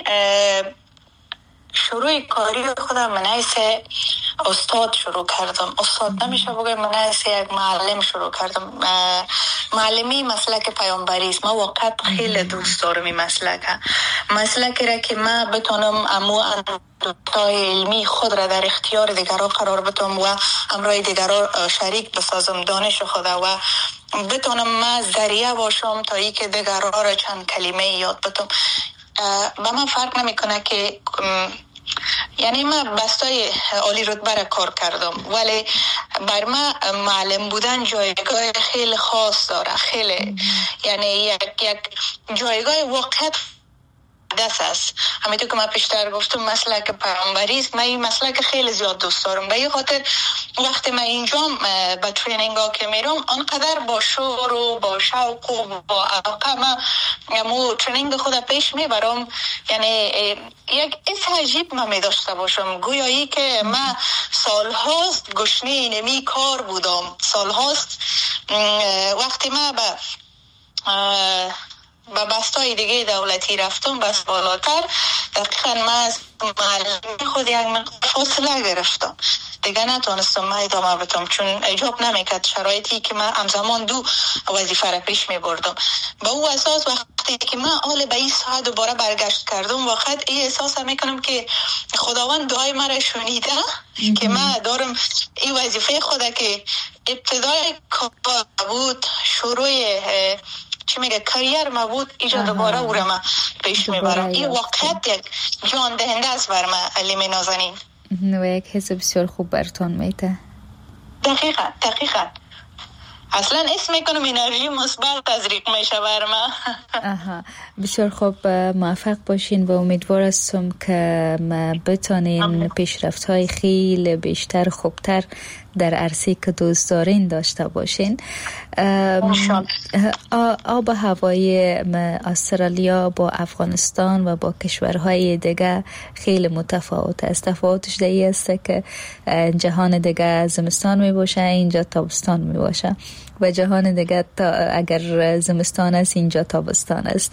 شروع کاری خودم من حیث استاد شروع کردم. استاد نمیشه بگم من حیث یک معلم شروع کردم. معلمی مسلک پیامبری است. ما واقعا خیلی دوست دارم این مسلک. مسلکی را که ما بتونم امو اندوتای علمی خود را در اختیار دیگران قرار بدم و امرای دیگران شریک بسازم دانش خود و بتونم ما ذریعه باشم تا ای که دیگران را چند کلمه یاد بدم. با من فرق نمیکنه که یعنی من بستای عالی رتبه را کار کردم ولی بر من معلم بودن جایگاه خیلی خاص داره خیلی یعنی یک یک جایگاه واقعیت مقدس است. همینطور که من پیشتر گفتم مسلک پیامبری است. من این مسلک خیلی زیاد دوست دارم. به این خاطر وقتی من اینجا به ترینینگ ها که میرم آنقدر با شور و با شوق و با علاقه من مو ترینینگ خود پیش میبرم. یعنی یک حس عجیب من می داشته باشم، گویایی که من سالهاست گشنه اینمی کار بودم. سالهاست وقتی من به به بستای دیگه دولتی رفتم بس بالاتر، دقیقا من از معلم خود یک فاصله گرفتم دیگه، نتونستم من ادامه بدم چون اجاب نمیکرد شرایطی که من همزمان دو وظیفه را پیش می بردم. به او اساس وقتی که من حال به این ساعت دوباره برگشت کردم واقعا این احساس میکنم که خداوند دعای مرا شنیده که من دارم این وظیفه خود که ابتدای کار بود، شروع چی میگه کریر ما بود، ایجا دوباره او را من پیش میبرم. این واقعیت یک جان دهنده است بر من علم نازنین و یک حس بسیار خوب برتان میته. دقیقا دقیقا اصلا اسم میکنم انرژی مثبت تزریق میشه بر من. آها بسیار خوب، موفق باشین و امیدوار هستم که بتانین پیشرفت های خیلی بیشتر خوبتر در عرصه که دوست دارین داشته باشین. آب هوای استرالیا با افغانستان و با کشورهای دیگه خیلی متفاوت است. تفاوتش در این است که جهان دیگه زمستان می باشه، اینجا تابستان می باشه و جهان دیگه تا اگر زمستان است اینجا تابستان است.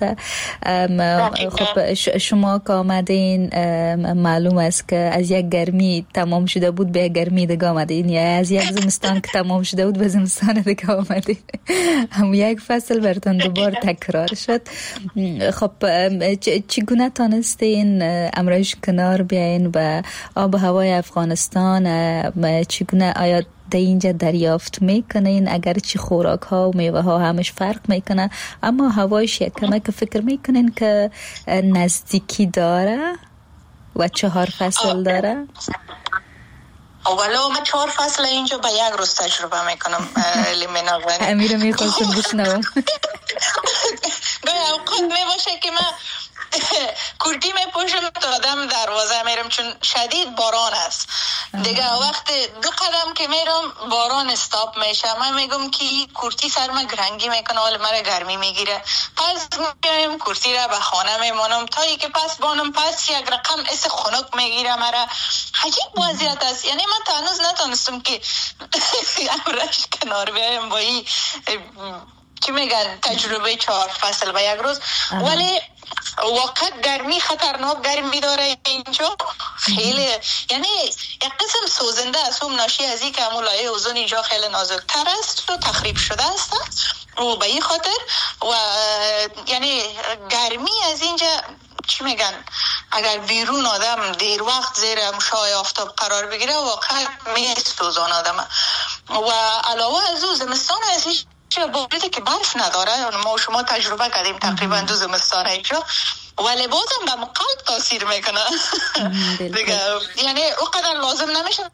خب شما که آمدین معلوم است که از یک گرمی تمام شده بود به گرمی دیگه آمدین، یا از یک زمستان که تمام شده بود به زمستان دیگه آمدین. هم یک فصل براتون دوباره تکرار شد. خب چگونه تانستین امروز کنار بیاین و آب هوای افغانستان چگونه آیا در اینجا دریافت میکنین؟ اگر چی خوراک ها و میوه ها همش فرق میکنه اما هوایش یک کمه که فکر میکنین که نزدیکی داره و چهار فصل داره؟ اولا من چهار فصل اینجا با یک روز تجربه میکنم. لیمناوانی امیرو میخواستم بشنوم. گاهی اوقات میباشه که من کورتی میپوشم تا آدم دروازه میرم چون شدید باران است دیگه. وقت دو قدم که میرم باران استاپ میشه، من میگم که کورتی سرم گرنگی میکنه ولی مرا گرمی میگیره، پس میگم کورتی را به خانه میمانم تا ای که پس بانم پس یک رقم اس خنک میگیره مرا. عجیب وضعیت است. یعنی من تا هنوز نتونستم که امرش کنار بیایم با این چی میگن تجربه چهار فصل به یک روز. ولی واقعا گرمی خطرناک گرمی داره اینجا خیلی، یعنی یک قسم سوزنده است. هم ناشی از این که همون لایه اوزون اینجا خیلی نازکتر است و تخریب شده است و به این خاطر و یعنی گرمی از اینجا چی میگن اگر بیرون آدم دیر وقت زیر مشعاع آفتاب قرار بگیره واقعا میسوزان آدم. و علاوه از او زمستان از این باوریده که برف نداره، ما شما تجربه کردیم تقریبا دو زمستان اینجا، ولی بازم به قلب تاثیر میکنه دیگه. یعنی اونقدر لازم نمیشه.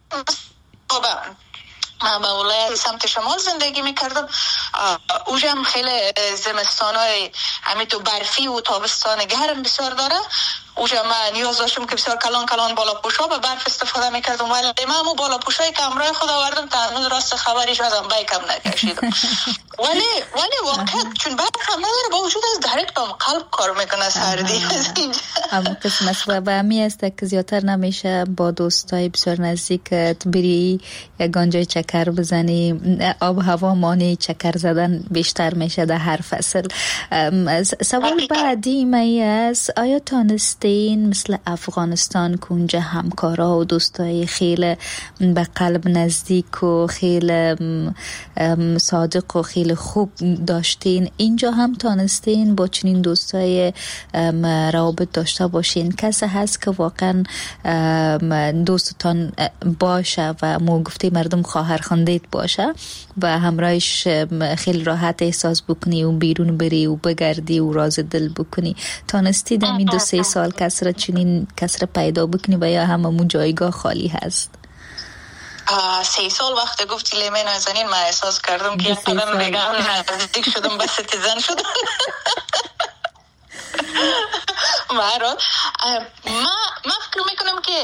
من به ولایت سمت شمال زندگی میکردم، اونجا هم خیلی زمستان های همینطور برفی و تابستان گرم بسیار داره. اونجا من نیاز داشتم که بسیار کلان کلان بالا پوشا به برف استفاده میکردم، ولی من همون بالا پوشایی که همراه خود آوردم تا هنوز راست خبریش ازم بیکم نکشیدم. ولی ولی واقعا چون برف هم نداره با وجود از دایرکت به قلب کار میکنه سردی. اما قسم است و همی است که زیادتر نمیشه با دوستای بسیار نزدیکت بری یگان جای چکر بزنی. آب هوا مانع چکر زدن بیشتر میشه در هر فصل. سوال بعدی می است آیا تانستین مثل افغانستان که اونجا همکارا و دوستای خیلی به قلب نزدیک و خیلی صادق و خیلی خوب داشتین، اینجا هم تانستین با چنین دوستای روابط داشته باشین؟ کسی هست که واقعا دوستتان باشه و مو گفته مردم خواهر خواندید باشه و همراهش خیلی راحت احساس بکنی و بیرون بری و بگردی و راز دل بکنی؟ تانستی در این دو سه سال کسر چنین کسر پیدا بکنی و یا هممون جایگاه خالی هست؟ سه سال وقت گفتی لیمه نازنین من احساس کردم که قدم بگم نزدیک شدم به ستیزن شدم. برای ما ما فکر میکنم که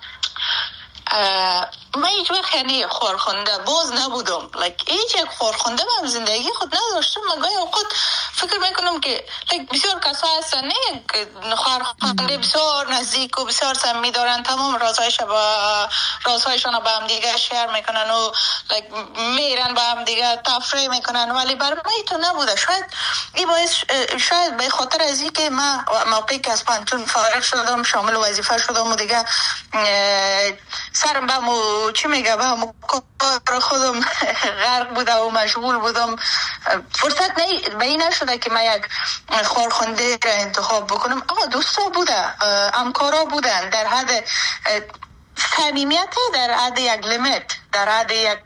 من هیچ وقت یعنی خورخونده باز نبودم، like هیچ یک خورخونده من زندگی خود نداشتم. من گاهی اوقات فکر میکنم که like بسیار کسا هستن نه که خورخونده بسیار نزدیک و بسیار صمیمی دارن، تمام رازهایش با رازهایشان با هم دیگه شیر میکنن و like میرن با هم دیگه تفریح میکنن، ولی برای من تو نبوده. شاید این باعث شاید به خاطر از این که من موقعی که از پانتون فارغ شدم شامل وظیفه شدم و دیگه سرم به مو چی میگه به مو کار خودم غرق بوده و مشغول بودم، فرصت نه به این نشده که من یک خورخنده را انتخاب بکنم. آقا دوستا بوده، همکارا بودن در حد صمیمیت، در حد یک لیمیت، در حد یک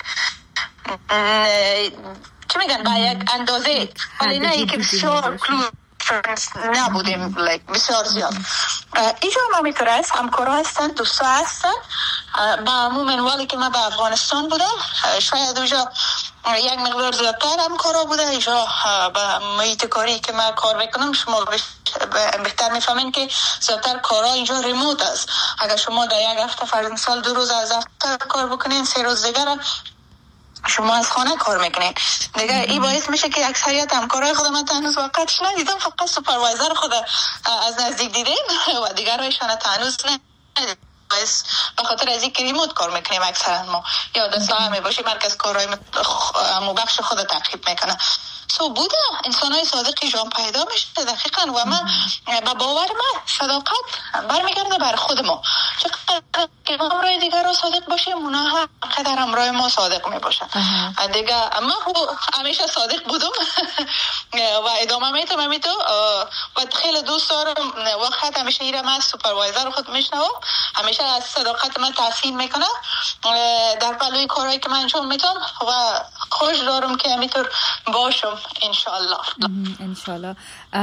چی میگن با یک اندازه، ولی نه یک بسیار کلوز نبودیم like بسیار زیاد. اینجا ما میتونه هست همکارا هستن، دوستا هستن. با عموم منوالی که من به افغانستان بودم شاید اونجا یک مقدار زیادتر همکارا بوده. اینجا به محیط کاری که من کار میکنم شما بهتر میفهمین که زیادتر کارا اینجا ریموت است. اگر شما در یک هفته فرض مثال دو روز از هفته کار بکنین، سه روز دیگر شما از خانه کار میکنین دیگه. این باعث میشه که اکثریت همکارای خود من هنوز واقعاش ندیدم، فقط سوپروایزر خود از نزدیک دیدیم و دیگرایشان هنوز ندیدم. باعث به خاطر از این که ریموت کار میکنیم اکثرا ما یا دستا همه باشی مرکز کارهای مبخش خود تعقیب میکنه. سو بوده انسان های صادقی جان پیدا میشه دقیقا و من با باور من صداقت برمیگرده بر خود ما. چقدر که همراه دیگر را صادق باشیم اونا هم قدر همراه ما صادق میباشن دیگه. من همیشه صادق بودم و ادامه میتونم همیتو و خیلی دوست دارم وقت همیشه ایره من سوپروایزر خود میشنوم، همیشه از صداقت من تحسین میکنه در پلوی کارهایی که من انجام میتونم و خوش دارم که همیتور باشم انشالله. انشالله.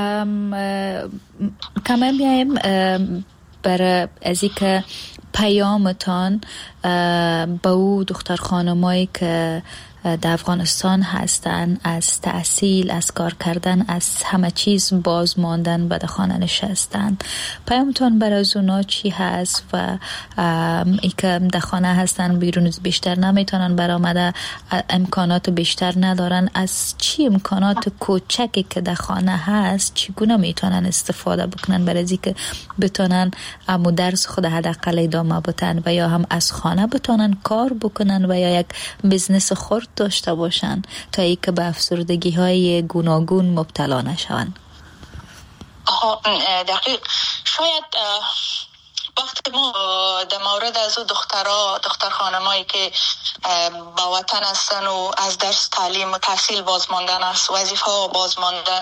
کامل بیایم برای از این که پیامتان با او دختر خانمایی که در افغانستان هستن از تحصیل، از کار کردن، از همه چیز باز ماندن و در خانه نشستن، پیامتان برای اونا چی هست؟ و ای که در خانه هستن بیرون بیشتر نمیتونن برآمده، امکانات بیشتر ندارن، از چی امکانات کوچکی که در خانه هست چگونه میتونن استفاده بکنن برای از که بتونن امو درس خود حداقل ادامه بدن و یا هم از خانه بتونن کار بکنن و یا یک بزنس خرد داشته باشن تا ای که به افسردگی های گوناگون مبتلا نشون. دقیق. شاید وقتی ما در مورد از دخترها دختر خانمایی که با وطن هستن و از درس تعلیم و تحصیل بازماندن است، وظیفه ها بازماندن،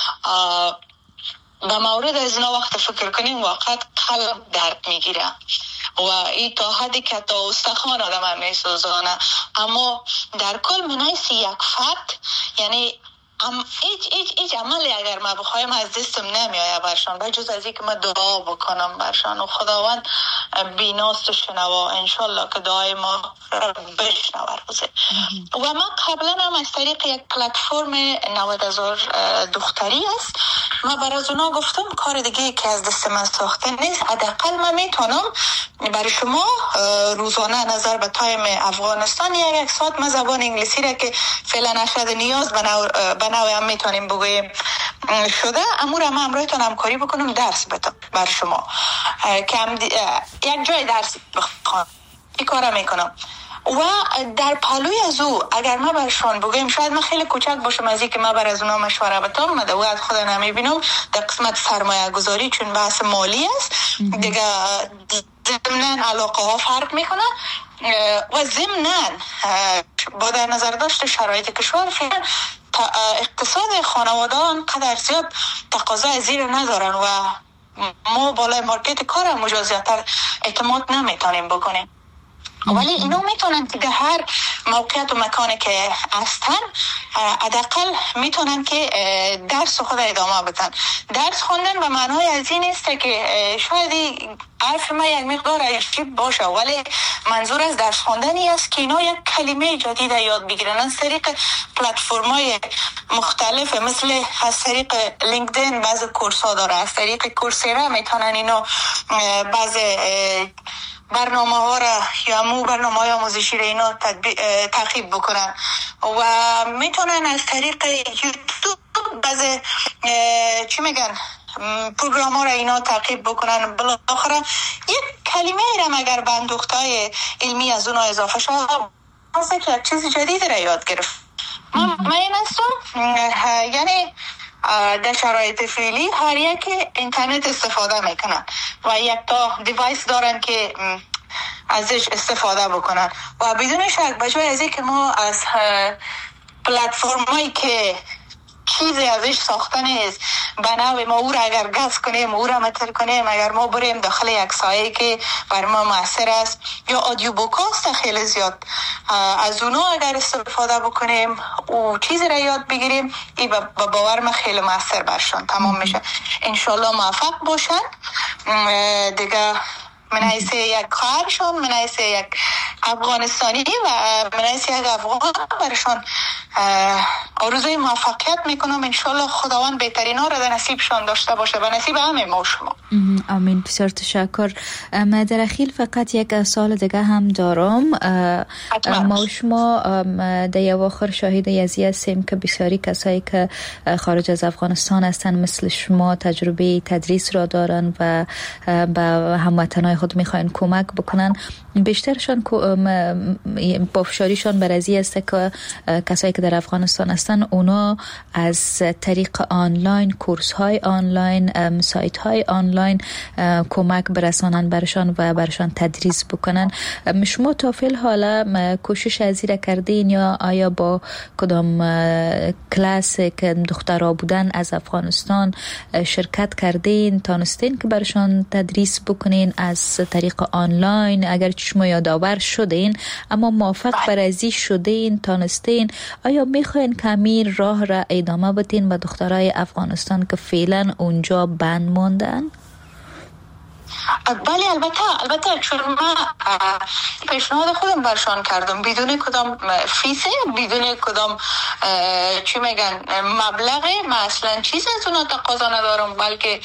به مورد از اینا وقت فکر کنیم واقعا قلب درد میگیره و این تا حدی که تا استخوان آدم هم میسوزانه. اما در کل منایسی یک فرد یعنی ام ایچ ایچ ایچ عملی اگر ما بخوایم از دستم نمیآید برشان بجز از اینکه من دعا بکنم برشان و خداوند بیناست و شنوا انشالله که دعای ما بشنوه روزه. و من قبلا هم از طریق یک پلتفرم نود هزار دختری است ما برای اونا گفتم کار دیگه که از دست من ساخته نیست، حداقل من میتونم برای شما روزانه نظر به تایم افغانستان یا یک ساعت من زبان انگلیسی را که فعلا نشده نیاز به نوع هم میتونیم بگوییم شده امور هم همراهتون همکاری بکنم درس بدم برای شما که هم دی... یک جای درس بخوام این کار میکنم. و در پلوی از او اگر ما برشان بگویم شاید من خیلی کوچک باشم از این که ما بر از اونا مشوره بدم، من دو از خود نمیبینم در قسمت سرمایه گذاری چون بحث مالی است دیگه ضمناً علاقه ها فرق میکنه و ضمناً با در نظر داشت شرایط کشور فعلا اقتصاد خانواده انقدر زیاد تقاضای زیر ندارن و ما بالای مارکت کار هم مجازیتر اعتماد نمیتونیم بکنیم. ولی اینا میتونن که در هر موقعیت و مکانی که هستن حداقل میتونن که درس خود ادامه بدن. درس خوندن به معنای از این است که شاید حرف ما یک مقدار عجیب باشه، ولی منظور از درس خوندنی است که اینا یک کلمه جدید یاد بگیرن از طریق پلتفرم‌های مختلف، مثل از طریق لینکدین بعض کورس ها داره، از طریق کورسیرا میتونن اینا بعض برنامه ها را یا مو برنامه های آموزشی را اینا تعقیب بکنن و میتونن از طریق یوتیوب بعض چی میگن پروگرام ها را اینا تعقیب بکنن. بالاخره یک کلمه را مگر به اندوختای علمی از اونها اضافه شد واسه که یک چیز جدید را یاد گرفت. من این هستم یعنی در شرایط فعلی هر یک اینترنت استفاده میکنن و یک تا دیوایس دارن که ازش استفاده بکنن و بدون شک بجای از اینکه ما از پلتفرمایی که چیزی ازش ساخته نیست به نوع ما او را اگر گز کنیم او را متر کنیم، اگر ما بریم داخل یک سایه که بر ما موثر است یا آدیو بوکاست خیلی زیاد از اونو اگر استفاده بکنیم و چیزی را یاد بگیریم، این با باور ما خیلی موثر برشان تمام میشه. انشالله موفق باشن دیگه. من حیث یک خواهرشان، من حیث یک افغانستانی و من حیث یک افغان برشان آرزوی موفقیت میکنم. انشالله خداوند بهترین ها را در نصیبشان داشته باشه و نصیب همه ما شما. آمین. بسیار تشکر. ما در اخیر فقط یک سال دیگه هم دارم. ما و شما در اواخر شاهد یزی هستیم که بسیاری کسایی که خارج از افغانستان هستن مثل شما تجربه تدریس را دارن و به هموطنای خود میخواین کمک بکنن. بیشترشان پافشاریشان بر ازی است که کسایی که در افغانستان هستن اونا از طریق آنلاین، کورس های آنلاین، سایت های آنلاین کمک برسانن برشان و برشان تدریس بکنن. شما تا فیل حالا کوشش ازی را کردین یا آیا با کدام کلاس که دخترها بودن از افغانستان شرکت کردین، تانستین که برشان تدریس بکنین از طریق آنلاین؟ اگر شما یادآور شدین اما موافق بر ازی شدین، تانستین، آیا میخواین کمی راه را ادامه بدین با دخترای افغانستان که فعلا اونجا بند ماندن؟ بله البته البته چون ما پیشنهاد خودم برشان کردم بدون کدام فیسه، بدون کدام چی میگن مبلغه، ما اصلا چیز از اونا تقاضا ندارم، بلکه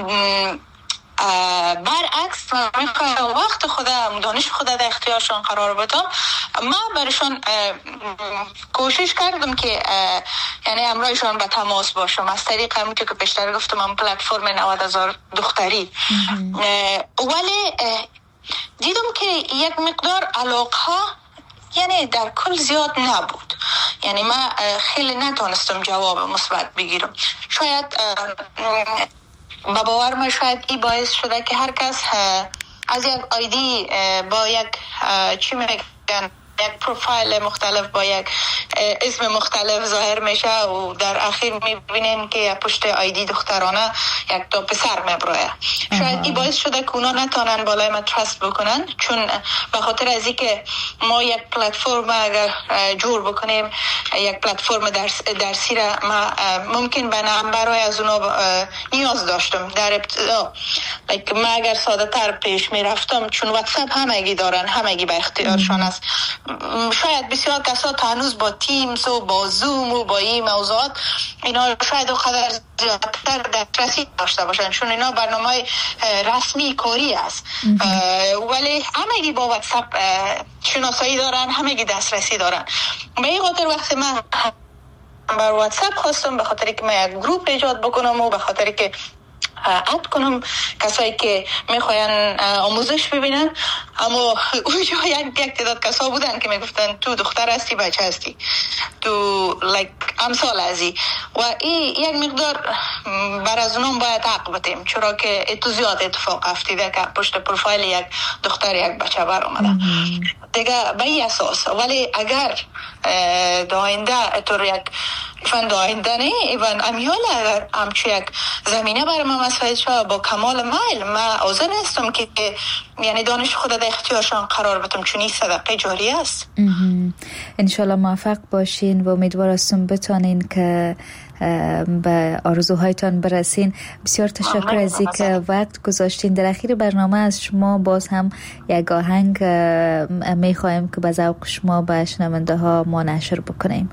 برعکس من میخوایم وقت خودم، دانش خودم در اختیارشان قرار بدم. من برشان کوشش کردم که یعنی امرایشان به تماس باشم از طریق همون که پیشتر گفتم من پلتفرم نود هزار دختری. ولی دیدم که یک مقدار علاقه یعنی در کل زیاد نبود، یعنی من خیلی نتونستم جواب مثبت بگیرم. شاید با باور ما شاید این باعث شده که هر کس از یک آیدی با یک چی میگن یک پروفایل مختلف با یک اسم مختلف ظاهر میشه و در اخیر میبینیم که پشت آیدی دخترانه یک تا پسر میبروه. شاید این باعث شده که اونا نتونن بالای ما ترست بکنن، چون به خاطر از اینکه ما یک پلتفرم اگر جور بکنیم، یک پلتفرم درس درسی را ما ممکن به نمبرهای از اونا نیاز داشتم در ابتدا. ما اگر ساده تر پیش میرفتم، چون واتساپ همگی دارن، همگی به اختیارشان است. شاید بسیار کسا تا هنوز با تیمز و با زوم و با این موضوعات اینا شاید خودر زیادتر دسترسی داشته باشن، چون اینا برنامه رسمی کاری است. ولی همگی با واتساپ شناسایی دارن، همگی دسترسی دارن. به این خاطر وقتی من بر واتساپ خواستم به خاطر که من یک گروپ ایجاد بکنم و به خاطر که اد کنم کسایی که میخواین آموزش ببینن، اما اونجا یک یک تعداد کسا بودن که میگفتن تو دختر هستی، بچه هستی، تو لایک امثال ازی و این یک مقدار بر از اونم باید حق بتیم، چرا که اتو زیاد اتفاق افتیده که پشت پروفایل یک دختر یک بچه بر آمده دیگه به این اساس. ولی اگر داینده اتور یک ایفن داینده نه ایفن امیال اگر همچه یک زمینه برای ما مساعد شد با کمال میل، ما حاضر هستم که یعنی دانش خود در اختیارشان قرار بدم، چون این صدقه جاری است. انشالله موفق باشین و امیدوار هستم بتانین که به آرزوهایتان برسین. بسیار تشکر از اینکه وقت گذاشتین. در اخیر برنامه از شما باز هم یک آهنگ میخوایم که به ذوق شما به شنونده ها ما نشر بکنیم.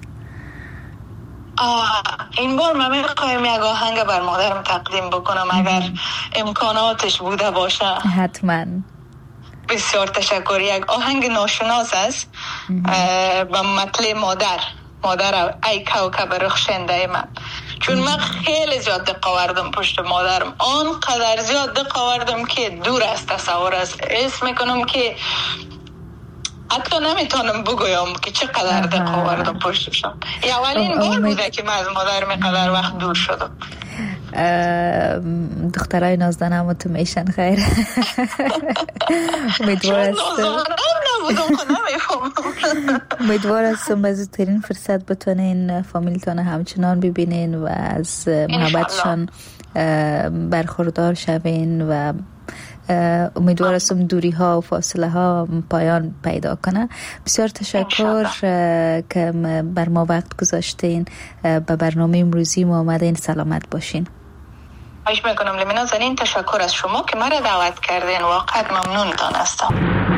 آه این بار من میخوایم یک آهنگ بر مادرم تقدیم بکنم اگر امکاناتش بوده باشه. حتما. بسیار تشکر. یک آهنگ ناشناس است به مطلع مادر مادر ای کوکب رخشنده من، چون من خیلی زیاد دق آوردم پشت مادرم، آنقدر زیاد دق آوردم که دور از تصور است. اسم میکنم که حتی نمیتونم بگویم که چقدر دق آوردم پشتشم. اولین بار بوده که من از مادرم اینقدر وقت دور شدم. دخترای نازدانم تو میشن خیر. امیدوار هستم امیدوار هستم به زودترین فرصت بتونین فامیلتان همچنان ببینین و از محبتشان برخوردار شوین و امیدوار هستم دوری ها و فاصله ها پایان پیدا کنه. بسیار تشکر که بر ما وقت گذاشتین. به برنامه امروزی ما آمدین. سلامت باشین. خواهش میکنم لمینا زنین. تشکر از شما که مرا دعوت کردین، واقعا ممنونتان هستم.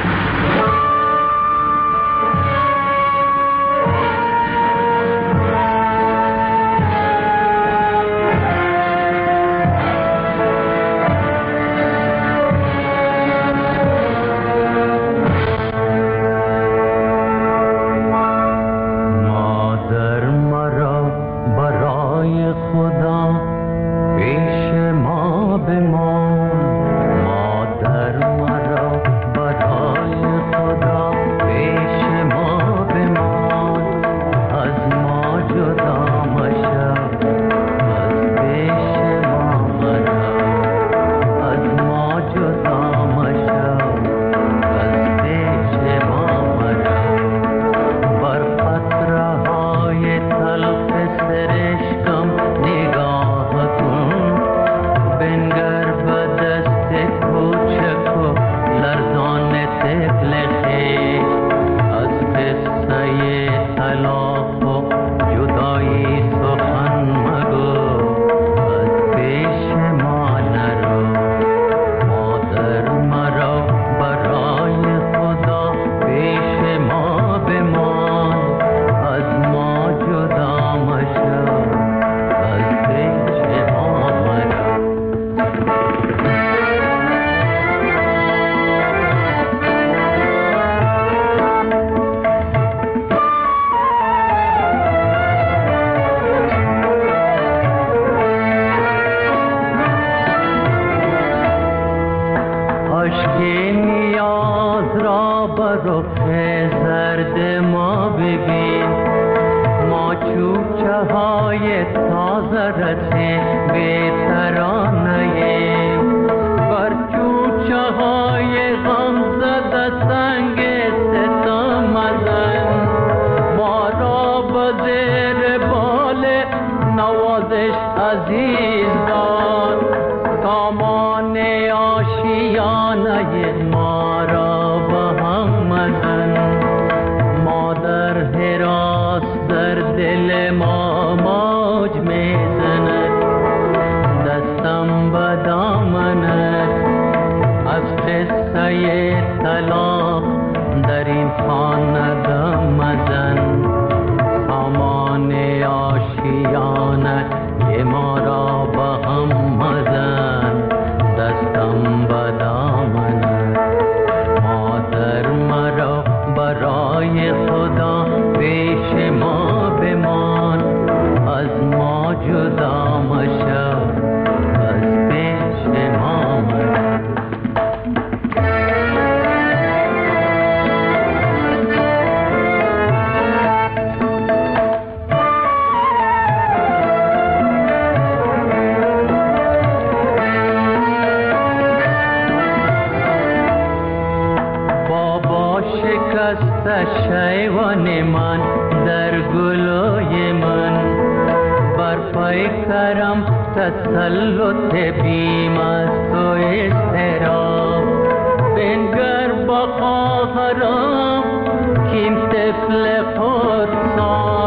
شیوان من در گلوی من بر پای کرم تسلط بیم از تو استراب شدیم طفل قدسان